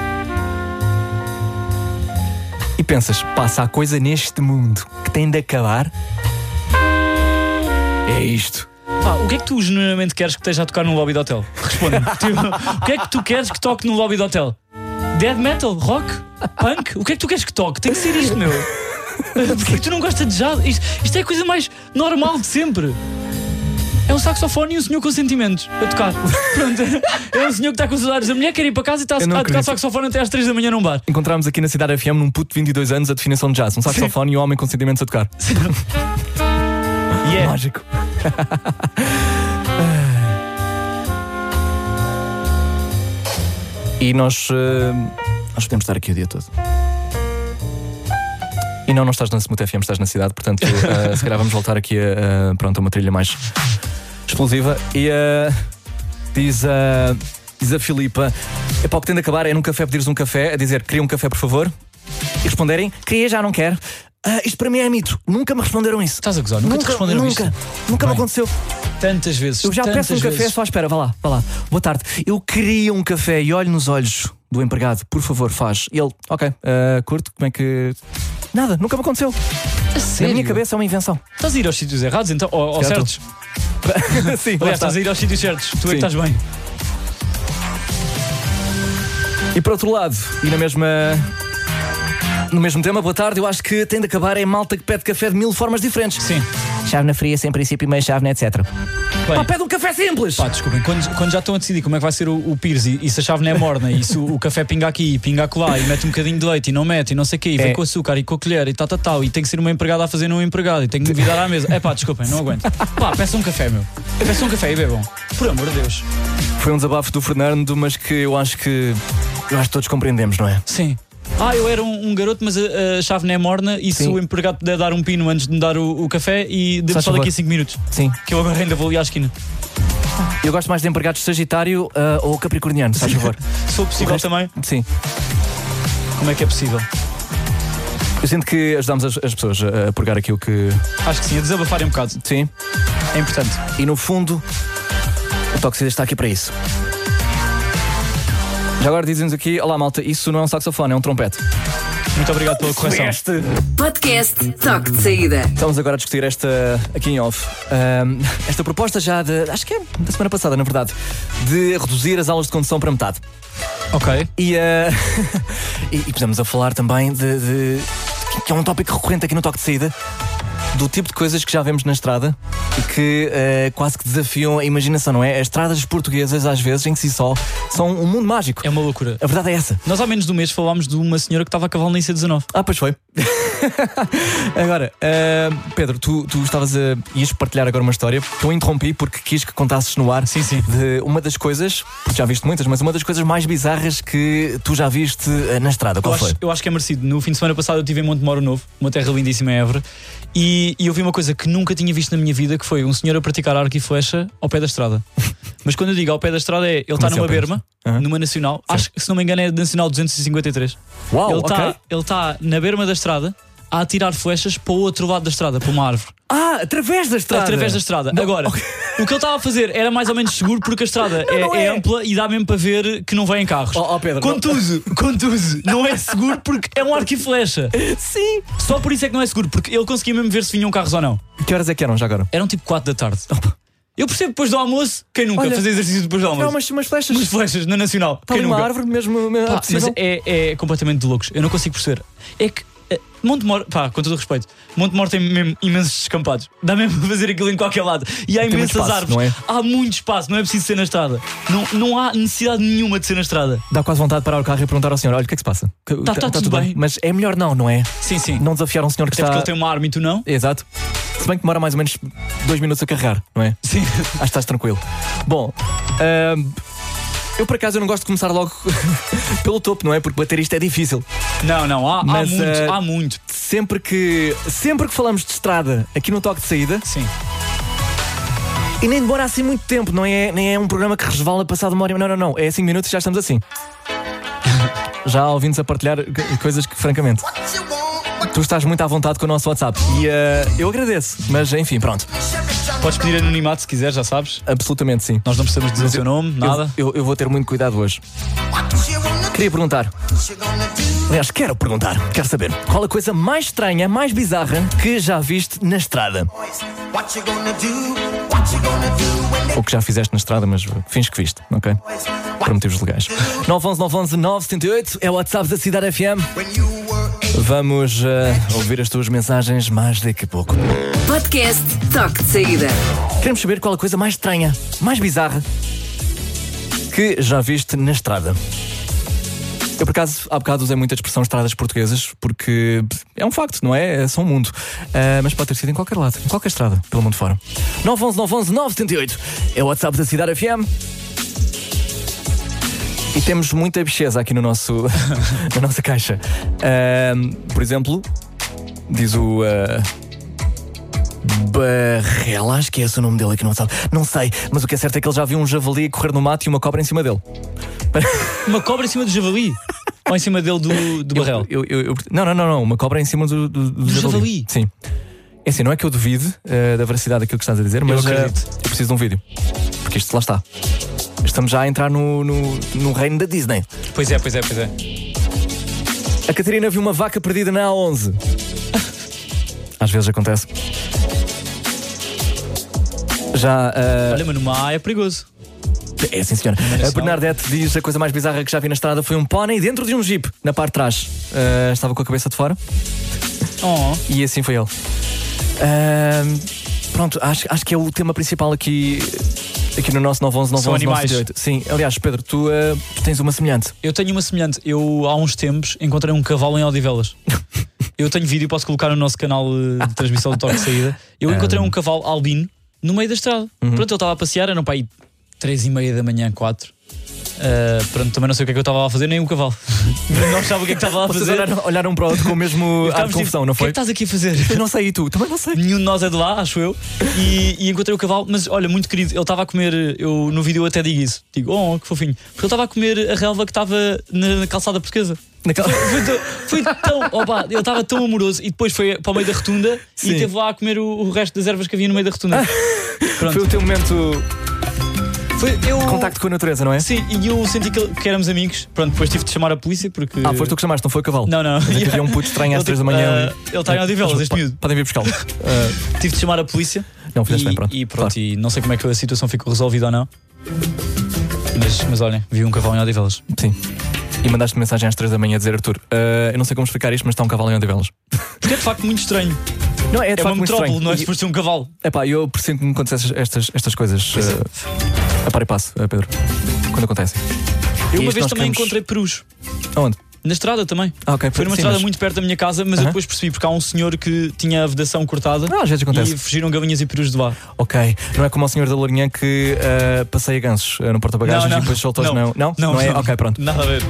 E pensas: passa a coisa neste mundo que tem de acabar. É isto. Pá, o que é que tu genuinamente queres que esteja a tocar no lobby do hotel? Responde-me. Tipo, o que é que tu queres que toque no lobby do hotel? Death metal? Rock? Punk? O que é que tu queres que toque? Tem que ser isto, meu. Porquê é que tu não gostas de jazz? Isto, isto é a coisa mais normal de sempre. É um saxofone e um senhor com sentimentos a tocar. Pronto. É um senhor que está com saudades da mulher, quer ir para casa e está a Eu não a tocar acredito. saxofone até às três da manhã num bar. Encontramos aqui na Cidade F M, num puto de vinte e dois anos, a definição de jazz: um saxofone e um homem com sentimentos a tocar. E é. Mágico. E nós, eh, nós podemos estar aqui o dia todo. E não, não estás na Smooth F M, estás na cidade, portanto, eh, se calhar vamos voltar aqui a, a, pronto, a uma trilha mais explosiva. E, eh, Diz a, diz a Filipa: é para o que tem de acabar é num café pedires um café, a dizer queria um café por favor, e responderem queria, já não quero. Ah, isto para mim é mito, nunca me responderam isso. Estás a gozar? Nunca, nunca te responderam nunca, isto? Nunca Bem, me aconteceu. Tantas vezes. Eu já tantas peço um café, vezes. só espera, vá lá, vá lá. Boa tarde. Eu queria um café e olho nos olhos do empregado, por favor, faz. E ele, ok, uh, curto, como é que. Nada, nunca me aconteceu. A sério? Na minha cabeça é uma invenção. Estás a ir aos sítios errados, então? Ou, ou Certo. certos? Sim, lá Aliás, está. estás a ir aos sítios certos. Tu é Sim. que estás bem. E por outro lado, e na mesma. No mesmo tema, boa tarde, eu acho que tem de acabar em malta que pede café de mil formas diferentes. Sim. Chávena fria, sem princípio, meia chávena, etcétera. Bem, Pá, pede um café simples! pá, desculpem, quando, quando já estão a decidir como é que vai ser o, o pires e, e se a chave não é morna e se o, o café pinga aqui, pinga acolá e mete um bocadinho de leite e não mete e não sei o quê, e vem É. com açúcar e com a colher e tal, tal, tal, e tem que ser uma empregada a fazer num empregado e tem que me virar à mesa. É pá, desculpem, não aguento. Pá, peça um café, meu. Peça um café e bebam. Por amor de Deus. Foi um desabafo do Fernando, mas que eu acho que. Eu acho que todos compreendemos, não é? Sim. Ah, eu era um, um garoto, mas a, a chave não é morna e se Sim. o empregado puder dar um pino antes de me dar o, o café e dê-me Faz só daqui favor. a cinco minutos. Sim. Que eu agora ainda vou ali à esquina. Eu gosto mais de empregados de Sagitário ah, ou Capricorniano, se faz favor. Se for possível O resto- também, Sim. como é que é possível? Eu sinto que ajudamos as, as pessoas a, a purgar aquilo que. Acho que sim, a desabafarem um bocado. Sim. É importante. E no fundo, o Toxida está aqui para isso. Já agora dizem-nos aqui: olá malta, isso não é um saxofone, é um trompete. Muito obrigado pela correção. Este. Podcast Toque de Saída. Estamos agora a discutir esta aqui em off. Ahm, esta proposta já de. Acho que é da semana passada, na verdade, de reduzir as aulas de condução para metade. Ok. E, ah, e, e podemos a falar também de, de. que é um tópico recorrente aqui no Toque de Saída. Do tipo de coisas que já vemos na estrada e que uh, quase que desafiam a imaginação, não é? As estradas portuguesas, às vezes, em si só, são um mundo mágico. É uma loucura. A verdade é essa. Nós há menos de um mês falámos de uma senhora que estava a cavalo na I C dezanove. Ah, pois foi. Agora, uh, Pedro, tu, tu estavas a. ias partilhar agora uma história que eu interrompi porque quis que contasses no ar. Sim, sim. De uma das coisas, porque já viste muitas, mas uma das coisas mais bizarras que tu já viste uh, na estrada. Qual Eu foi? acho, eu acho que é merecido. No fim de semana passado eu estive em Monte Moro Novo, uma terra lindíssima em Évora, e, e eu vi uma coisa que nunca tinha visto na minha vida, que foi um senhor a praticar arco e flecha ao pé da estrada. Mas quando eu digo ao pé da estrada é, ele está assim ao numa pé da berma, estrada? Aham. numa nacional, acho que se não me engano é nacional duzentos e cinquenta e três. Uau, ele está ok. ele tá na berma da estrada a atirar flechas para o outro lado da estrada, para uma árvore. Ah, através da estrada. Através da estrada. Não, Agora, ok. o que ele estava a fazer era mais ou menos seguro porque a estrada é, não é é. ampla e dá mesmo para ver que não vêm carros. Oh, oh, Pedro, contudo, contudo, não é seguro porque é um arco e flecha. Sim. Só por isso é que não é seguro, porque ele conseguia mesmo ver se vinham carros ou não. Que horas é que eram já agora? Eram tipo quatro da tarde. Eu percebo depois do almoço, quem nunca Olha, fazer exercício depois do almoço? Não, umas, umas flechas. Umas flechas na Nacional. Está Quem ali uma nunca? árvore mesmo. mesmo Pá, possível? mas é, é completamente de loucos. Eu não consigo perceber. É que eh, Montemor, pá, com todo o respeito, Montemor tem mesmo imensos descampados. Dá mesmo para fazer aquilo em qualquer lado. E há Tem muito imensas espaço, árvores. não é? Há muito espaço, não é preciso ser na estrada. Não, não há necessidade nenhuma de ser na estrada. Dá quase vontade de parar o carro e perguntar ao senhor: olha, o que é que se passa? Tá- tá tudo bem. Mas é melhor não, não é? Sim, sim. Não desafiar um senhor que Até porque está. ele tem uma arma e tu não. Exato. Se bem que demora mais ou menos dois minutos a carregar, não é? Sim. Acho que estás tranquilo. Bom, ahm, eu por acaso eu não gosto de começar logo pelo topo, não é? Porque bater isto é difícil. Não, não, há, há Mas, muito, eh, há muito. Sempre que, sempre que falamos de estrada aqui no Toque de Saída, Sim. e nem demora assim muito tempo, não é, nem é um programa que resvala passado uma hora. Não, não, não. É cinco minutos e já estamos assim. Já ouvimos a partilhar co- coisas que, francamente, tu estás muito à vontade com o nosso WhatsApp. E eh, eu agradeço, mas enfim, pronto. Podes pedir anonimato se quiser, já sabes. Absolutamente sim. Nós não precisamos dizer o seu nome, nada. Eu, eu, eu vou ter muito cuidado hoje. Queria perguntar. Aliás, quero perguntar, quero saber. Qual a coisa mais estranha, mais bizarra que já viste na estrada? Ou que já fizeste na estrada, mas fins que viste, ok? Por motivos legais. nove um um nove um um nove sete oito é o WhatsApp da Cidade F M. Vamos eh, ouvir as tuas mensagens mais daqui a pouco. Podcast Toque de Saída. Queremos saber qual a coisa mais estranha, mais bizarra que já viste na estrada. Eu, por acaso, há bocado usei muita expressão estradas portuguesas porque é um facto, não é? É só um mundo. Uh, mas pode ter sido em qualquer lado, em qualquer estrada, pelo mundo fora. nove um um nove um um nove sete oito é o WhatsApp da Cidade F M. E temos muita bicheza aqui no nosso, na nossa caixa. Uh, por exemplo, diz o... Uh, Barrela, acho que é esse o nome dele aqui, não sabe. Não sei, mas o que é certo é que ele já viu um javali a correr no mato e uma cobra em cima dele. Uma cobra em cima do javali? Ou em cima dele do, do Barrel? Eu, eu, eu, não, não, não, não, uma cobra em cima do, do, do, Do javali. javali? Sim. É assim, não é que eu duvide uh, da veracidade daquilo que estás a dizer, mas uh, acredito. eu preciso de um vídeo. Porque isto lá está. Estamos já a entrar no, no, no reino da Disney. Pois é, pois é, pois é. A Catarina viu uma vaca perdida na A onze. Às vezes acontece. Já. Uh, Olha, mas numa A é perigoso. É sim, senhora. A Bernadette diz: a coisa mais bizarra que já vi na estrada foi um pônei dentro de um jeep, na parte de trás. Uh, estava com a cabeça de fora. Oh. E assim foi ele. Uh, pronto, acho, acho que é o tema principal aqui, aqui no nosso nove onze nove onze nove sete oito. Sim, aliás, Pedro, tu, uh, tu tens uma semelhante. Eu tenho uma semelhante. Eu, há uns tempos, encontrei um cavalo em Odivelas. Eu tenho vídeo, posso colocar no nosso canal de transmissão do Toque de Saída. Eu encontrei um cavalo albino no meio da estrada. Uhum. Pronto, ele estava a passear, eram para aí três e meia da manhã, quatro. Uh, pronto, também não sei o que é que eu estava a fazer, nem o cavalo. Não sabia o que é que estava a Vocês fazer. olharam, olharam para o outro com o mesmo ar de confusão, não O que é foi? que estás aqui a fazer? Eu não sei, e tu? Também não sei. Nenhum de nós é de lá, acho eu. E, e encontrei o cavalo, mas olha, muito querido. Ele estava a comer, eu no vídeo até digo isso. Digo, oh, que fofinho. Porque ele estava a comer a relva que estava na, na calçada portuguesa. Naquela... Foi, tão, foi tão. Opa, ele estava tão amoroso. E depois foi para o meio da rotunda. Sim. E esteve lá a comer o, o resto das ervas que havia no meio da rotunda. Pronto. Foi o teu momento Foi eu. de contacto com a natureza, não é? Sim, e eu senti que, que éramos amigos. Pronto, depois tive de chamar a polícia porque. Ah, foste tu que chamaste, não foi o cavalo? Não, não. Mas é que havia um puto estranho às Ele três da tipo, manhã. uh, ali. ele está em Odivelas, este miúdo. Podem vir buscá-lo. Uh, Tive de chamar a polícia. Não, fizeste e, bem, pronto. E pronto, Claro. e não sei como é que a situação ficou resolvida ou não. Mas, mas olhem, vi um cavalo em Odivelas. Sim. E mandaste mensagem às três da manhã a dizer: Arthur, uh, eu não sei como explicar isto, mas está um cavalo em Odivelas. Porque é de facto muito estranho. Não, é de É facto uma muito metrópole, estranho. não é E- suposto ser um cavalo. Epá, eu percebo-me quando estas, estas, estas coisas Pois é. uh, a par e passo, uh, Pedro. Quando acontecem. Eu E uma isto vez nós também queremos- encontrei perus. Aonde? Na estrada também. Ah, ok. Foi numa sim, estrada mas- muito perto da minha casa, mas eu Aham. depois percebi porque há um senhor que tinha a vedação cortada. Ah, às vezes acontece. E fugiram galinhas e perus de lá. Ok. Não é como o senhor da Lourinhã que uh, passeia gansos uh, no porta-bagagens Não, não. e depois soltou-os. Não. Não. Não? Não, Não é? não. Ok, pronto. Nada a ver.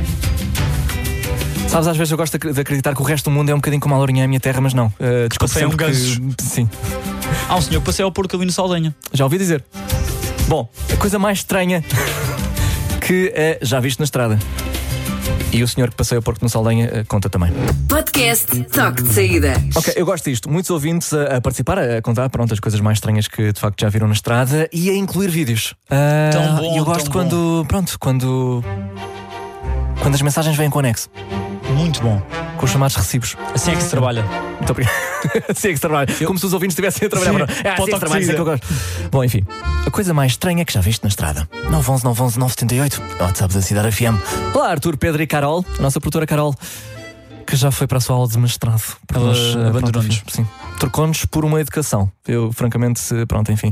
Sabes, às vezes eu gosto de acreditar que o resto do mundo é um bocadinho como a Lourinhã, a minha terra, mas não. Uh, desculpa Passeiam sempre gansos. que... Sim. Há um senhor que passeia ao porco ali no Saldanha. Já ouvi dizer. Bom, a coisa mais estranha que uh, já viste na estrada. E o senhor que passeia o porco no Saldanha uh, conta também. Podcast Toque de Saída. Ok, eu gosto disto. Muitos ouvintes a, a participar, a contar pronto, as coisas mais estranhas que de facto já viram na estrada e a incluir vídeos. Ah, Tão bom, E eu gosto tão quando. Pronto, quando. Quando as mensagens vêm com anexo. Muito bom. Com os chamados recibos. Assim é que se trabalha. Muito obrigado. Assim é que se trabalha. Como se os ouvintes estivessem a trabalhar. Sim, Pronto. É assim para o que se toque de trabalha, isso é que eu gosto. Bom, enfim. A coisa mais estranha que já viste na estrada. nove onze nove onze nove sete oito. WhatsApp da Cidade F M. Olá, Arthur, Pedro e Carol. A nossa produtora Carol. Que já foi para a sua aula de mestrado. Porque Ela nós, eh, pronto, abandonou-nos. enfim, Sim. Trocou-nos por uma educação. Eu, francamente, se- pronto, enfim.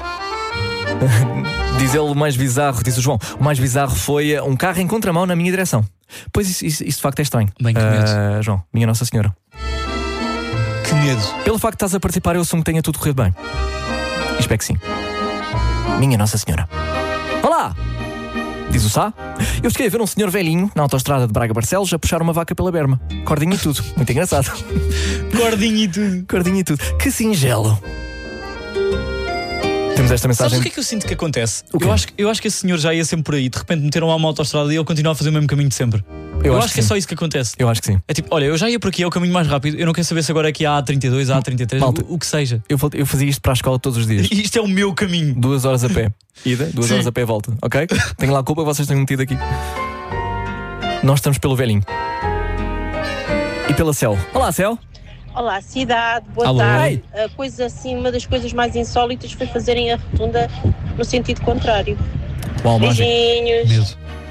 Diz ele o mais bizarro, diz o João. O mais bizarro foi eh, um carro em contramão na minha direção. Pois isso, isso- isso de facto é estranho. Bem que Ah, João, minha Nossa Senhora. Que medo. Pelo facto de estás a participar, eu assumo que tenha tudo corrido bem. E espero que sim. Minha Nossa Senhora. Olá! Diz o Sá. Eu cheguei a ver um senhor velhinho na autoestrada de Braga-Barcelos a puxar uma vaca pela berma. Cordinha e tudo. Muito engraçado. Cordinho e tudo. Cordinha e tudo. Que singelo. Temos esta Sabes mensagem. o que é que eu sinto que acontece? O quê? Eu acho, que- eu acho que esse senhor já ia sempre por aí. De repente meteram lá uma autoestrada e ele continua a fazer o mesmo caminho de sempre. Eu, acho, que, é sim. só isso que acontece. Eu acho que sim. É tipo, olha, eu já ia por aqui, é o caminho mais rápido. Eu não quero saber se agora é que há A trinta e dois, há A trinta e três, Malta. o, o que seja. Eu, vou- eu fazia isto para a escola todos os dias. Isto é o meu caminho. Duas horas a pé. Ida, duas Sim. horas a pé volta. Ok? Tenho lá a culpa, vocês têm metido aqui. Nós estamos pelo velhinho. E pela Céu. Olá, Céu. Olá, cidade, boa Alô. tarde. A coisa assim, uma das coisas mais insólitas foi fazerem a rotunda no sentido contrário. Uau, mágico. Beijinhos. Medo.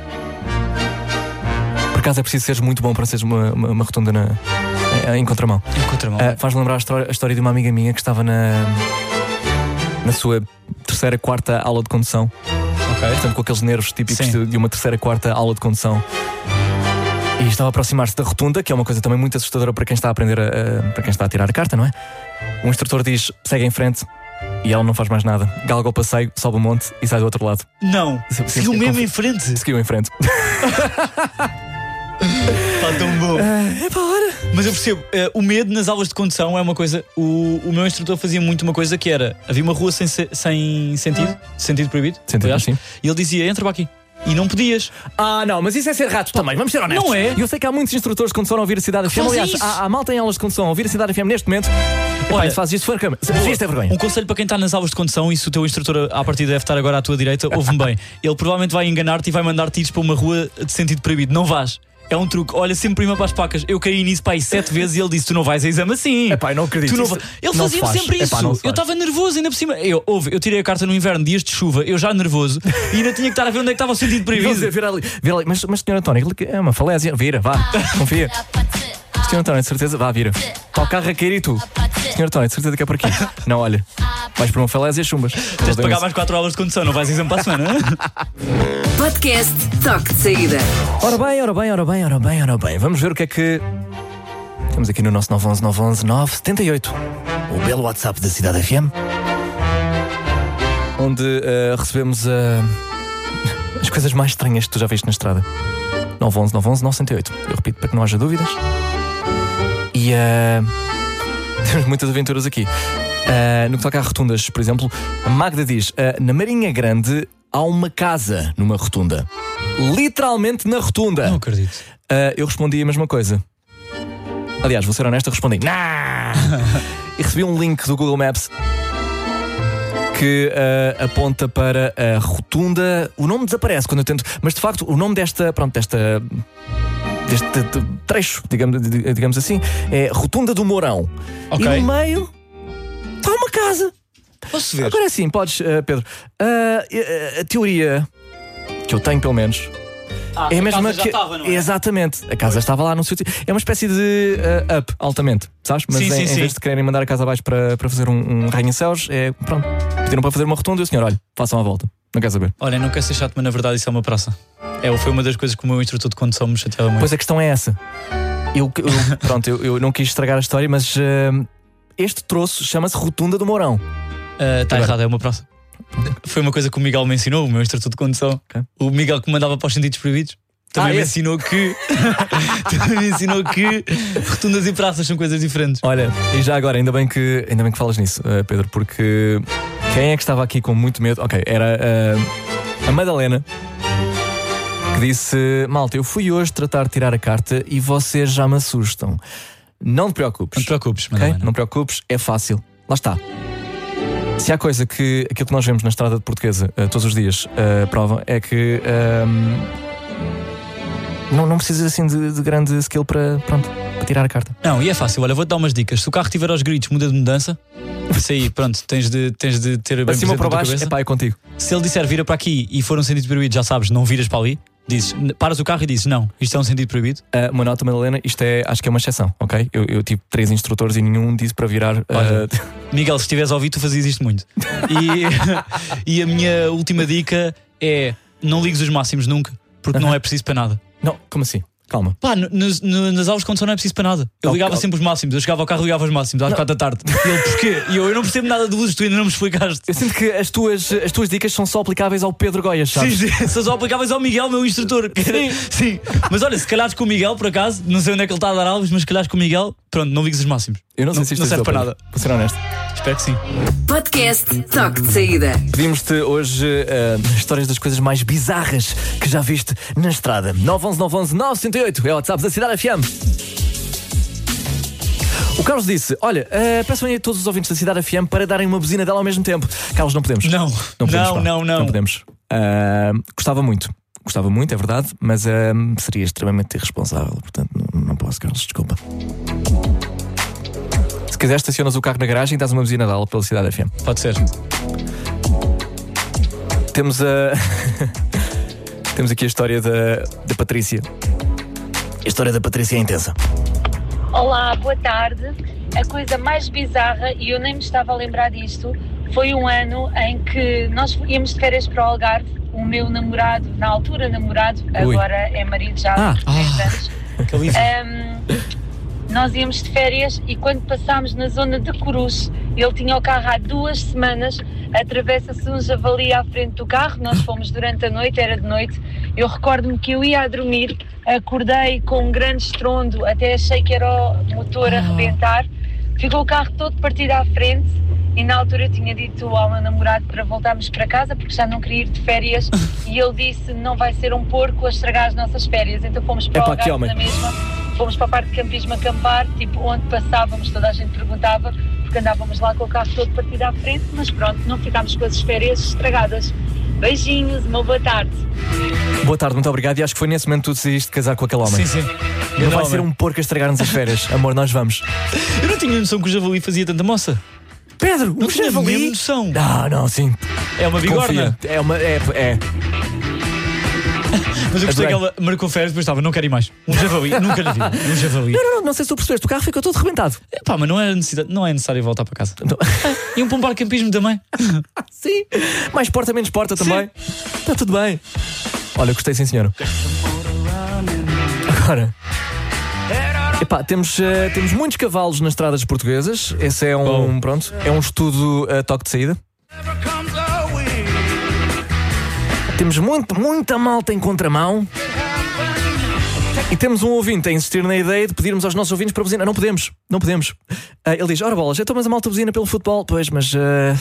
Por acaso é preciso seres muito bom para seres uma, uma, uma rotunda na, em, em contramão. Encontra-mão. Ah, faz lembrar a história, a história de uma amiga minha que estava na, na sua terceira, quarta aula de condução. ok. Portanto, com aqueles nervos típicos Sim. de, de uma terceira, quarta aula de condução. E estava a aproximar-se da rotunda, que é uma coisa também muito assustadora para quem está a aprender a, a- para quem está a tirar a carta, não é? O instrutor diz, segue em frente, e ela não faz mais nada. Galga o passeio, sobe o monte e sai do outro lado. Não. Sim, sim, Seguiu sim, mesmo conf- em frente. Seguiu em frente. Pá, tão bom. É para hora. Mas eu percebo, uh, o medo nas aulas de condução é uma coisa. O, o meu instrutor fazia muito uma coisa que era: havia uma rua sem, sem sentido, sentido proibido, Sentido, aliás, sim. e ele dizia: entra para aqui. E não podias. Ah, não, mas isso é ser ratos também, vamos ser honestos. Não é? E eu sei que há muitos instrutores de condução a ouvir a Cidade F M. fazem Aliás, isso. há, há malta em aulas de condução a ouvir a Cidade F M neste momento. Epá, Olha, isso faz isto fora de câmara. Devias ter vergonha. Um conselho para quem está nas aulas de condução, e se o teu instrutor à partida deve estar agora à tua direita, ouve-me bem. Ele provavelmente vai enganar-te e vai mandar tiros para uma rua de sentido proibido. Não vás. É um truque. Olha sempre prima para as placas. Eu caí nisso para aí sete vezes e ele disse: tu não vais a exame assim. Epá, não acredito. Tu não Isso vai... Ele não se fazia faz. sempre isso. Epá, não se eu faz. estava nervoso ainda por cima. Eu, ouve, eu tirei a carta no inverno, dias de chuva, eu já nervoso, e ainda tinha que estar a ver onde é que estava o sentido proibido. Vira, vira ali, vira ali. Mas, mas senhor António, é uma falésia. Vira, vá, confia. senhor António, de certeza, vá, vira. Está o carro a cair e tu. senhor António, de certeza que é por aqui. Não, olha, vais para uma falésia e chumbas. Tens de pagar mais quatro aulas de condução, não vais a exame para a semana. Podcast Toque de Saída. Ora bem, ora bem, ora bem, ora bem, ora bem. Vamos ver o que é que temos aqui no nosso nove um um nove um um nove sete oito. O belo WhatsApp da Cidade F M. Onde uh, recebemos uh, as coisas mais estranhas que tu já viste na estrada. nove um um nove um um nove sete oito. Eu repito para que não haja dúvidas. E uh, temos muitas aventuras aqui. Uh, no que toca a rotundas, por exemplo, a Magda diz: uh, na Marinha Grande há uma casa numa rotunda. Literalmente na rotunda. Não acredito. Uh, eu respondi a mesma coisa. Aliás, vou ser honesto, eu respondi nah! E recebi um link do Google Maps que uh, aponta para a rotunda. O nome desaparece quando eu tento, mas de facto o nome desta, pronto, desta deste trecho, digamos, digamos assim, é Rotunda do Mourão. Ok. E no meio está uma casa. Posso ver? Agora é assim, podes, uh, Pedro. Uh, a, a teoria que eu tenho, pelo menos, Ah, é a a mesma casa já que. estava, não é? Exatamente. A casa estava lá no seu. É uma espécie de uh, up, altamente, sabes? Mas Sim, em, sim, em sim. vez de quererem mandar a casa abaixo para, para fazer um, um arranha-céus, é pronto. Pediram para fazer uma rotunda e o senhor, olha, façam a volta. Não quer saber. Olha, não quero ser chato, mas na verdade isso é uma praça. É, foi uma das coisas que o meu instrutor de condução me chateava muito. Pois a questão é essa. Eu, eu, pronto, eu, eu não quis estragar a história, mas uh, este troço chama-se Rotunda do Mourão. Está Agora. errado, é uma praça. Foi uma coisa que o Miguel me ensinou, o meu instrutor de condução. Ok. O Miguel que mandava para os sentidos proibidos. Também Ah, me esse? ensinou que Também me ensinou que rotundas e praças são coisas diferentes. Olha, e já agora, ainda bem que, ainda bem que falas nisso, uh, Pedro, porque quem é que estava aqui com muito medo? Ok, era uh, a Madalena, que disse: malta, eu fui hoje tratar de tirar a carta e vocês já me assustam. Não te preocupes. Não te preocupes, Ok? Madalena. Não te preocupes, é fácil. Lá está. Se há coisa que aquilo que nós vemos na estrada de portuguesa uh, todos os dias uh, prova é que um, não, não precisas assim de, de grande skill para, pronto, para tirar a carta. Não, e é fácil, olha, vou-te dar umas dicas. Se o carro estiver aos gritos, muda de mudança. Isso aí, pronto, tens de, tens de ter bem Para cima ou presente para na tua baixo, cabeça. é pá, é contigo. Se ele disser vira para aqui e for um sentido proibido, já sabes, não viras para ali. Dizes, paras o carro e dizes, não, isto é um sentido proibido. Uh, uma nota, Madalena, isto é, acho que é uma exceção, ok? Eu, eu tive três instrutores e nenhum disse para virar. uh, Olha, Miguel, se estiveres a ouvir, tu fazias isto muito. E, e a minha última dica é: não ligues os máximos nunca, porque Uhum. não é preciso para nada. Não, como assim? Calma. Pá, no- nos- no- nas aulas de condução não é preciso para nada. Eu Não, ligava calma. sempre os máximos, eu chegava ao carro e ligava os máximos às quatro da tarde. E ele, porquê? E eu, eu não percebo nada de luzes, tu ainda não me explicaste. Eu sinto que as tuas, as tuas dicas são só aplicáveis ao Pedro Goias, sabes? Sim, sim, só aplicáveis ao Miguel, meu instrutor. Sim. Sim. Mas olha, se calhares com o Miguel, por acaso, não sei onde é que ele está a dar aulas, mas se calhares com o Miguel, pronto, não ligues os máximos. Eu não sei Não- se isto não serve existe, para Pedro. Vou ser honesto. Espero que sim. Podcast Toque de Saída. Pedimos-te hoje uh, histórias das coisas mais bizarras que já viste na estrada. nove um um nove um um nove zero oito é o WhatsApp da Cidade F M. O Carlos disse: olha, uh, peçam aí a todos os ouvintes da Cidade F M para darem uma buzina dela ao mesmo tempo. Carlos, não podemos. Não, não, podemos, não, pá. não, não. Não podemos. Uh, gostava muito. Gostava muito, é verdade, mas uh, seria extremamente irresponsável. Portanto, não, não posso, Carlos, desculpa. Se quiseres, estacionas o carro na garagem e dás uma buzina dela pela Cidade F M. Pode ser. Temos a. Temos aqui a história da, da Patrícia. A história da Patrícia é intensa. Olá, boa tarde. A coisa mais bizarra, e eu nem me estava a lembrar disto, foi um ano em que nós íamos de férias para o Algarve. O meu namorado, na altura namorado, Ui. agora é marido já há Ah. uns três anos, Que alívio. um, nós íamos de férias e quando passámos na zona de Corus, ele tinha o carro há duas semanas, atravessa-se um javali à frente do carro, nós fomos durante a noite, era de noite, eu recordo-me que eu ia a dormir, acordei com um grande estrondo, até achei que era o motor a arrebentar, ficou o carro todo partido à frente e na altura eu tinha dito ao meu namorado para voltarmos para casa porque já não queria ir de férias e ele disse não vai ser um porco a estragar as nossas férias, então fomos para o Algarve na mesma, fomos para a parte de campismo acampar, tipo onde passávamos toda a gente perguntava porque andávamos lá com o carro todo partido à frente, mas pronto, não ficámos com as férias estragadas. Beijinhos, uma boa tarde. Boa tarde, muito obrigado. E acho que foi nesse momento que tu decidiste casar com aquele homem. Sim, sim. Não vai ser um porco a estragar-nos as férias. Amor, nós vamos. Eu não tinha noção que o javali fazia tanta moça. Pedro, não o tinha javali... mesmo noção. Não, não, sim. É uma bigorna. Confia. É uma... É... é. Mas eu gostei que ela marcou férias e depois estava, não quero ir mais. Um javali, nunca lhe vi. Um javali. Não, não, não, não sei se tu percebeste, o carro ficou todo rebentado. É, pá, mas não é, necessidade, não é necessário voltar para casa. Não. E um para um bar de campismo também. Sim. Mais porta, menos porta também. Está tudo bem. Olha, gostei sim, senhora. Agora. Epá, temos, uh, temos muitos cavalos nas estradas portuguesas. Esse é um, oh. pronto, é um estudo a uh, toque de saída. Temos muito, muita malta em contramão. E temos um ouvinte a insistir na ideia de pedirmos aos nossos ouvintes para buzinar. Não podemos, não podemos. Uh, ele diz, ora bolas, então mas a malta buzina pelo futebol. Pois, mas uh,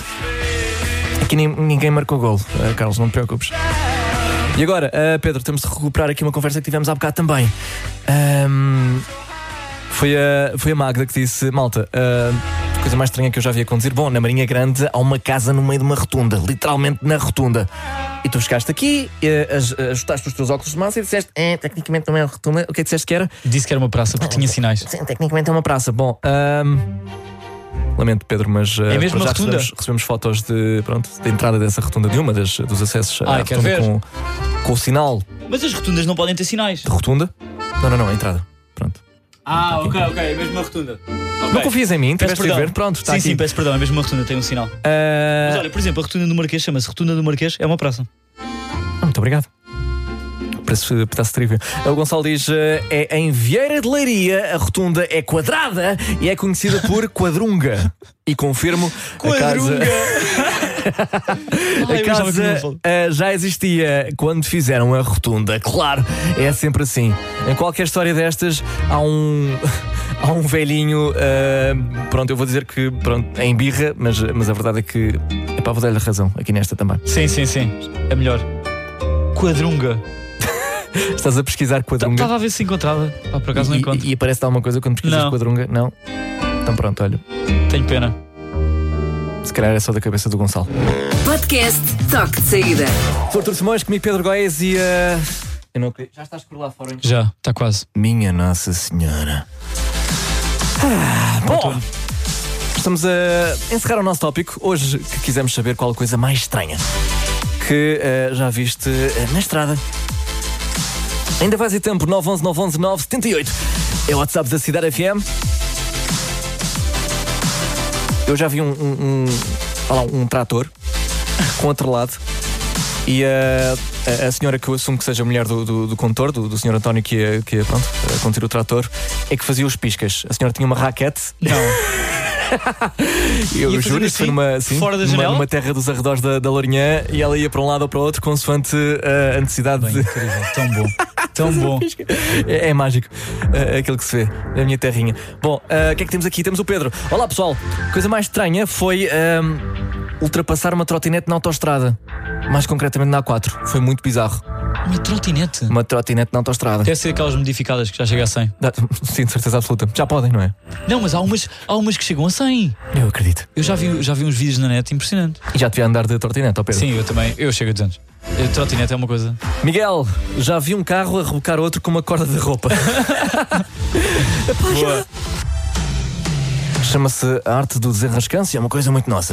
aqui nem, ninguém marcou gol, uh, Carlos, não te preocupes. E agora, uh, Pedro, temos de recuperar aqui uma conversa que tivemos há bocado também. Um, foi, a, foi a Magda que disse, malta, uh, a coisa mais estranha que eu já vi acontecer. Bom, na Marinha Grande há uma casa no meio de uma rotunda, literalmente na rotunda. E tu chegaste aqui, uh, ajustaste os teus óculos de massa e disseste, é, tecnicamente não é uma rotunda. O que é que disseste que era? Disse que era uma praça porque tinha sinais. Sim, tecnicamente é uma praça. Bom, um, lamento, Pedro, mas uh, é mesmo já uma rotunda? Recebemos, recebemos fotos de, pronto, de entrada dessa rotunda, de uma das, dos acessos ah, à rotunda com, com o sinal. Mas as rotundas não podem ter sinais. De rotunda? Não, não, não, a entrada. Pronto. Ah, ok, ok, é mesmo uma rotunda. Okay. Não confias em mim? Tiveste de ver? Pronto, está sim, aqui. Sim, peço perdão, é mesmo uma rotunda, tem um sinal. Uh... Mas olha, por exemplo, a rotunda do Marquês chama-se Rotunda do Marquês, é uma praça. Ah, muito obrigado. Para esse pedaço de trivia. O Gonçalo diz: é em Vieira de Leiria, a rotunda é quadrada e é conhecida por Quadrunga. E confirmo, Quadrunga. a casa, a casa uh, já existia quando fizeram a rotunda. Claro, é sempre assim. Em qualquer história destas, há um. Há um velhinho, uh, pronto, eu vou dizer que pronto, é em birra, mas, mas a verdade é que é para vou dar-lhe razão aqui nesta também. Sim, sim, sim. É melhor. Quadrunga. Estás a pesquisar Quadrunga? Estava a ver se encontrava. Ah, por acaso e, não encontro. E, e aparece-te alguma coisa quando pesquisas não. Quadrunga? Não? Então pronto, olha. Tenho pena. Se calhar é só da cabeça do Gonçalo. Podcast Toque de Saída. Sou Artur Simões, comigo Pedro Góes e... Uh... Eu não... Já estás por lá fora? Então? Já, está quase. Minha Nossa Senhora. Ah, bom, estamos a encerrar o nosso tópico. Hoje que quisemos saber qual a coisa mais estranha que uh, já viste uh, na estrada. Ainda vais em tempo. Nove onze nove onze nove sete oito é o WhatsApp da Cidade F M. Eu já vi um um, um, lá, um trator com outro lado. E uh, a, a senhora que eu assumo que seja a mulher do, do, do condutor, do, do senhor António que ia, que ia pronto, conduzir o trator, é que fazia os piscas. A senhora tinha uma raquete. Não. Eu juro, isso foi numa, assim, fora da numa, numa terra dos arredores da, da Lourinhã, e ela ia para um lado ou para o outro consoante uh, a necessidade. Bem, de... incrível, tão bom. Tão bom. É, é mágico uh, aquilo que se vê na minha terrinha. Bom, uh, o que é que temos aqui? Temos o Pedro. Olá pessoal, a coisa mais estranha foi um, ultrapassar uma trotinete na autoestrada. Mais concretamente na A quatro. Foi muito bizarro. Uma trotinete? Uma trotinete na autoestrada. Deve ser aquelas modificadas que já chega a cem. Sim, de certeza absoluta. Já podem, não é? Não, mas há umas, há umas que chegam a cem. Eu acredito. Eu já vi, já vi uns vídeos na net impressionantes. E já devia andar de trotinete, ó Pedro? Sim, eu também. Eu chego a duzentos. A trotinete é uma coisa. Miguel, já vi um carro a rebocar outro com uma corda de roupa. Epá, já. Chama-se a arte do desenrascância, é uma coisa muito nossa.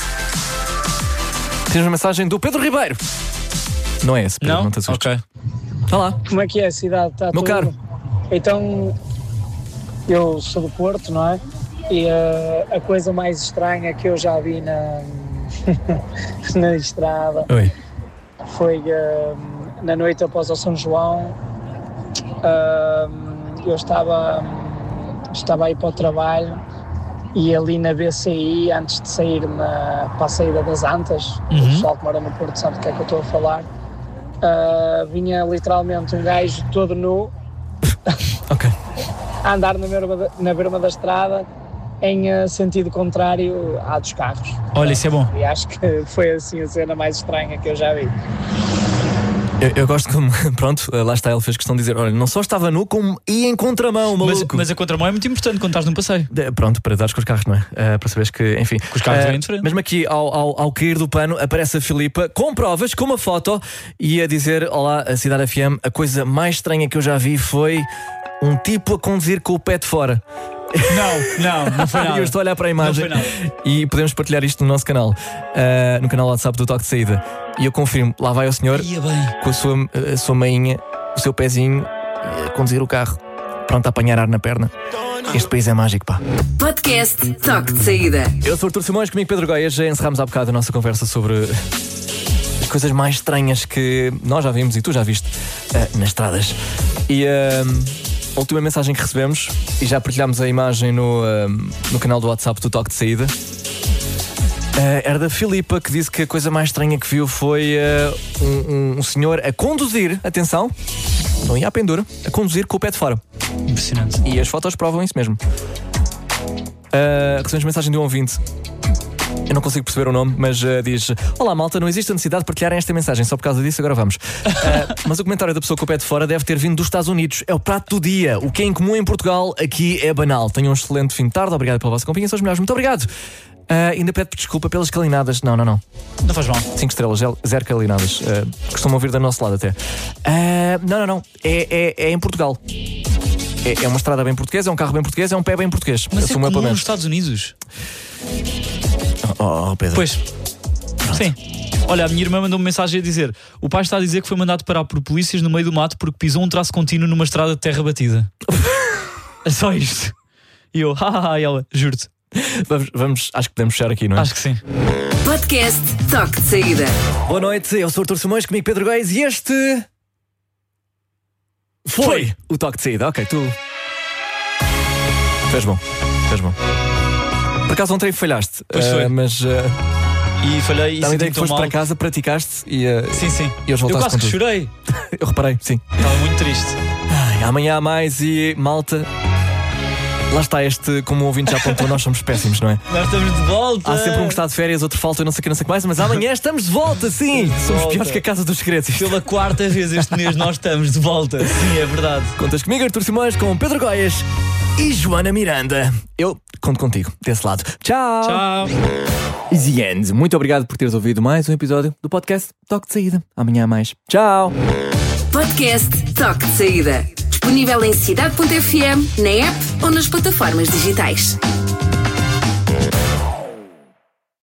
Tens uma mensagem do Pedro Ribeiro. Não é esse, Pedro, não, não te assustes. Ok. Olá. Como é que é a cidade? Está Meu tudo... caro. Então, eu sou do Porto, não é? E uh, a coisa mais estranha que eu já vi na, na estrada Oi. foi uh, na noite após o São João. Uh, eu estava estava a ir para o trabalho e ali na B C I, antes de sair na, para a saída das Antas, uhum. o pessoal que mora no Porto sabe do que é que eu estou a falar, uh, vinha literalmente um gajo todo nu okay. a andar na berma, na berma da estrada em uh, sentido contrário à dos carros. Olha, isso é bom. E acho que foi assim a cena mais estranha que eu já vi. Eu, eu gosto como, pronto, lá está, ele fez questão de dizer, olha, não só estava nu, como ia em contramão, maluco. Mas, mas a contramão é muito importante quando estás num passeio. De, pronto, para dares com os carros, não é? Uh, para saberes que, enfim. Com os carros uh, bem diferentes. Mesmo aqui, ao, ao, ao cair do pano, aparece a Filipa com provas, com uma foto, e a dizer, olá, a Cidade F M, a coisa mais estranha que eu já vi foi um tipo a conduzir com o pé de fora. Não, não, não foi nada. E eu estou a olhar para a imagem e podemos partilhar isto no nosso canal, uh, no canal WhatsApp do Toque de Saída. E eu confirmo, lá vai o senhor com a sua, a sua mainha, o seu pezinho, a conduzir o carro, pronto a apanhar ar na perna. Este país é mágico, pá. Podcast Toque de Saída. Eu sou Artur Simões, comigo Pedro Goiás. Já encerramos há bocado a nossa conversa sobre as coisas mais estranhas que nós já vimos e tu já viste uh, nas estradas. E uh, a última mensagem que recebemos, e já partilhámos a imagem no, uh, no canal do WhatsApp do Toque de Saída, uh, era da Filipa, que disse que a coisa mais estranha que viu foi uh, um, um, um senhor a conduzir, atenção, não ia à pendura, a conduzir com o pé de fora. Impressionante. E as fotos provam isso mesmo. Uh, recebemos mensagem de um ouvinte. Eu não consigo perceber o nome, mas uh, diz: olá malta, não existe a necessidade de partilharem esta mensagem. Só por causa disso agora vamos. uh, Mas o comentário da pessoa com o pé de fora deve ter vindo dos Estados Unidos. É o prato do dia. O que é incomum em Portugal, aqui é banal. Tenham um excelente fim de tarde. Obrigado pela vossa companhia, são os melhores. Muito obrigado. uh, Ainda peço desculpa pelas calinadas. Não, não, não Não faz mal. cinco estrelas, zero calinadas. uh, Costumam ouvir do nosso lado até. uh, Não, não, não É, é, é em Portugal. é, é uma estrada bem portuguesa, é um carro bem português, é um pé bem português. Mas é comum nos Estados Unidos. Oh, oh, Pedro. Pois. Pronto. Sim. Olha, a minha irmã mandou-me mensagem a dizer: o pai está a dizer que foi mandado parar por polícias no meio do mato porque pisou um traço contínuo numa estrada de terra batida. É só isto. E eu, hahaha, e ela, juro-te. Vamos, vamos, acho que podemos fechar aqui, não é? Acho que sim. Podcast Toque de Saída. Boa noite, eu sou o Artur Simões, comigo Pedro Goiás, e este foi, foi o Toque de Saída. Ok, tu fez bom, fez bom. Por acaso ontem falhaste, pois foi. Uh, mas uh, e falhei e dá-me ideia que foste mal. para casa, praticaste e uh, sim, sim. E hoje voltaste. Eu quase que chorei. Eu reparei, sim. Estava muito triste. Ai, amanhã há mais e malta. Lá está este, como o ouvinte já apontou, nós somos péssimos, não é? Nós estamos de volta. Há sempre um que está de férias, outro falta, não sei o que, não sei o que mais, mas amanhã estamos de volta, sim! De somos volta. Piores que a Casa dos Segredos. Pela quarta vez este mês nós estamos de volta. Sim, é verdade. Contas comigo, Artur Simões, com Pedro Goiás e Joana Miranda. Eu conto contigo, desse lado. Tchau! Tchau! Easy End. Muito obrigado por teres ouvido mais um episódio do podcast Toque de Saída. Amanhã há mais. Tchau! Podcast Toque de Saída. Disponível em cidade ponto f m, na app ou nas plataformas digitais.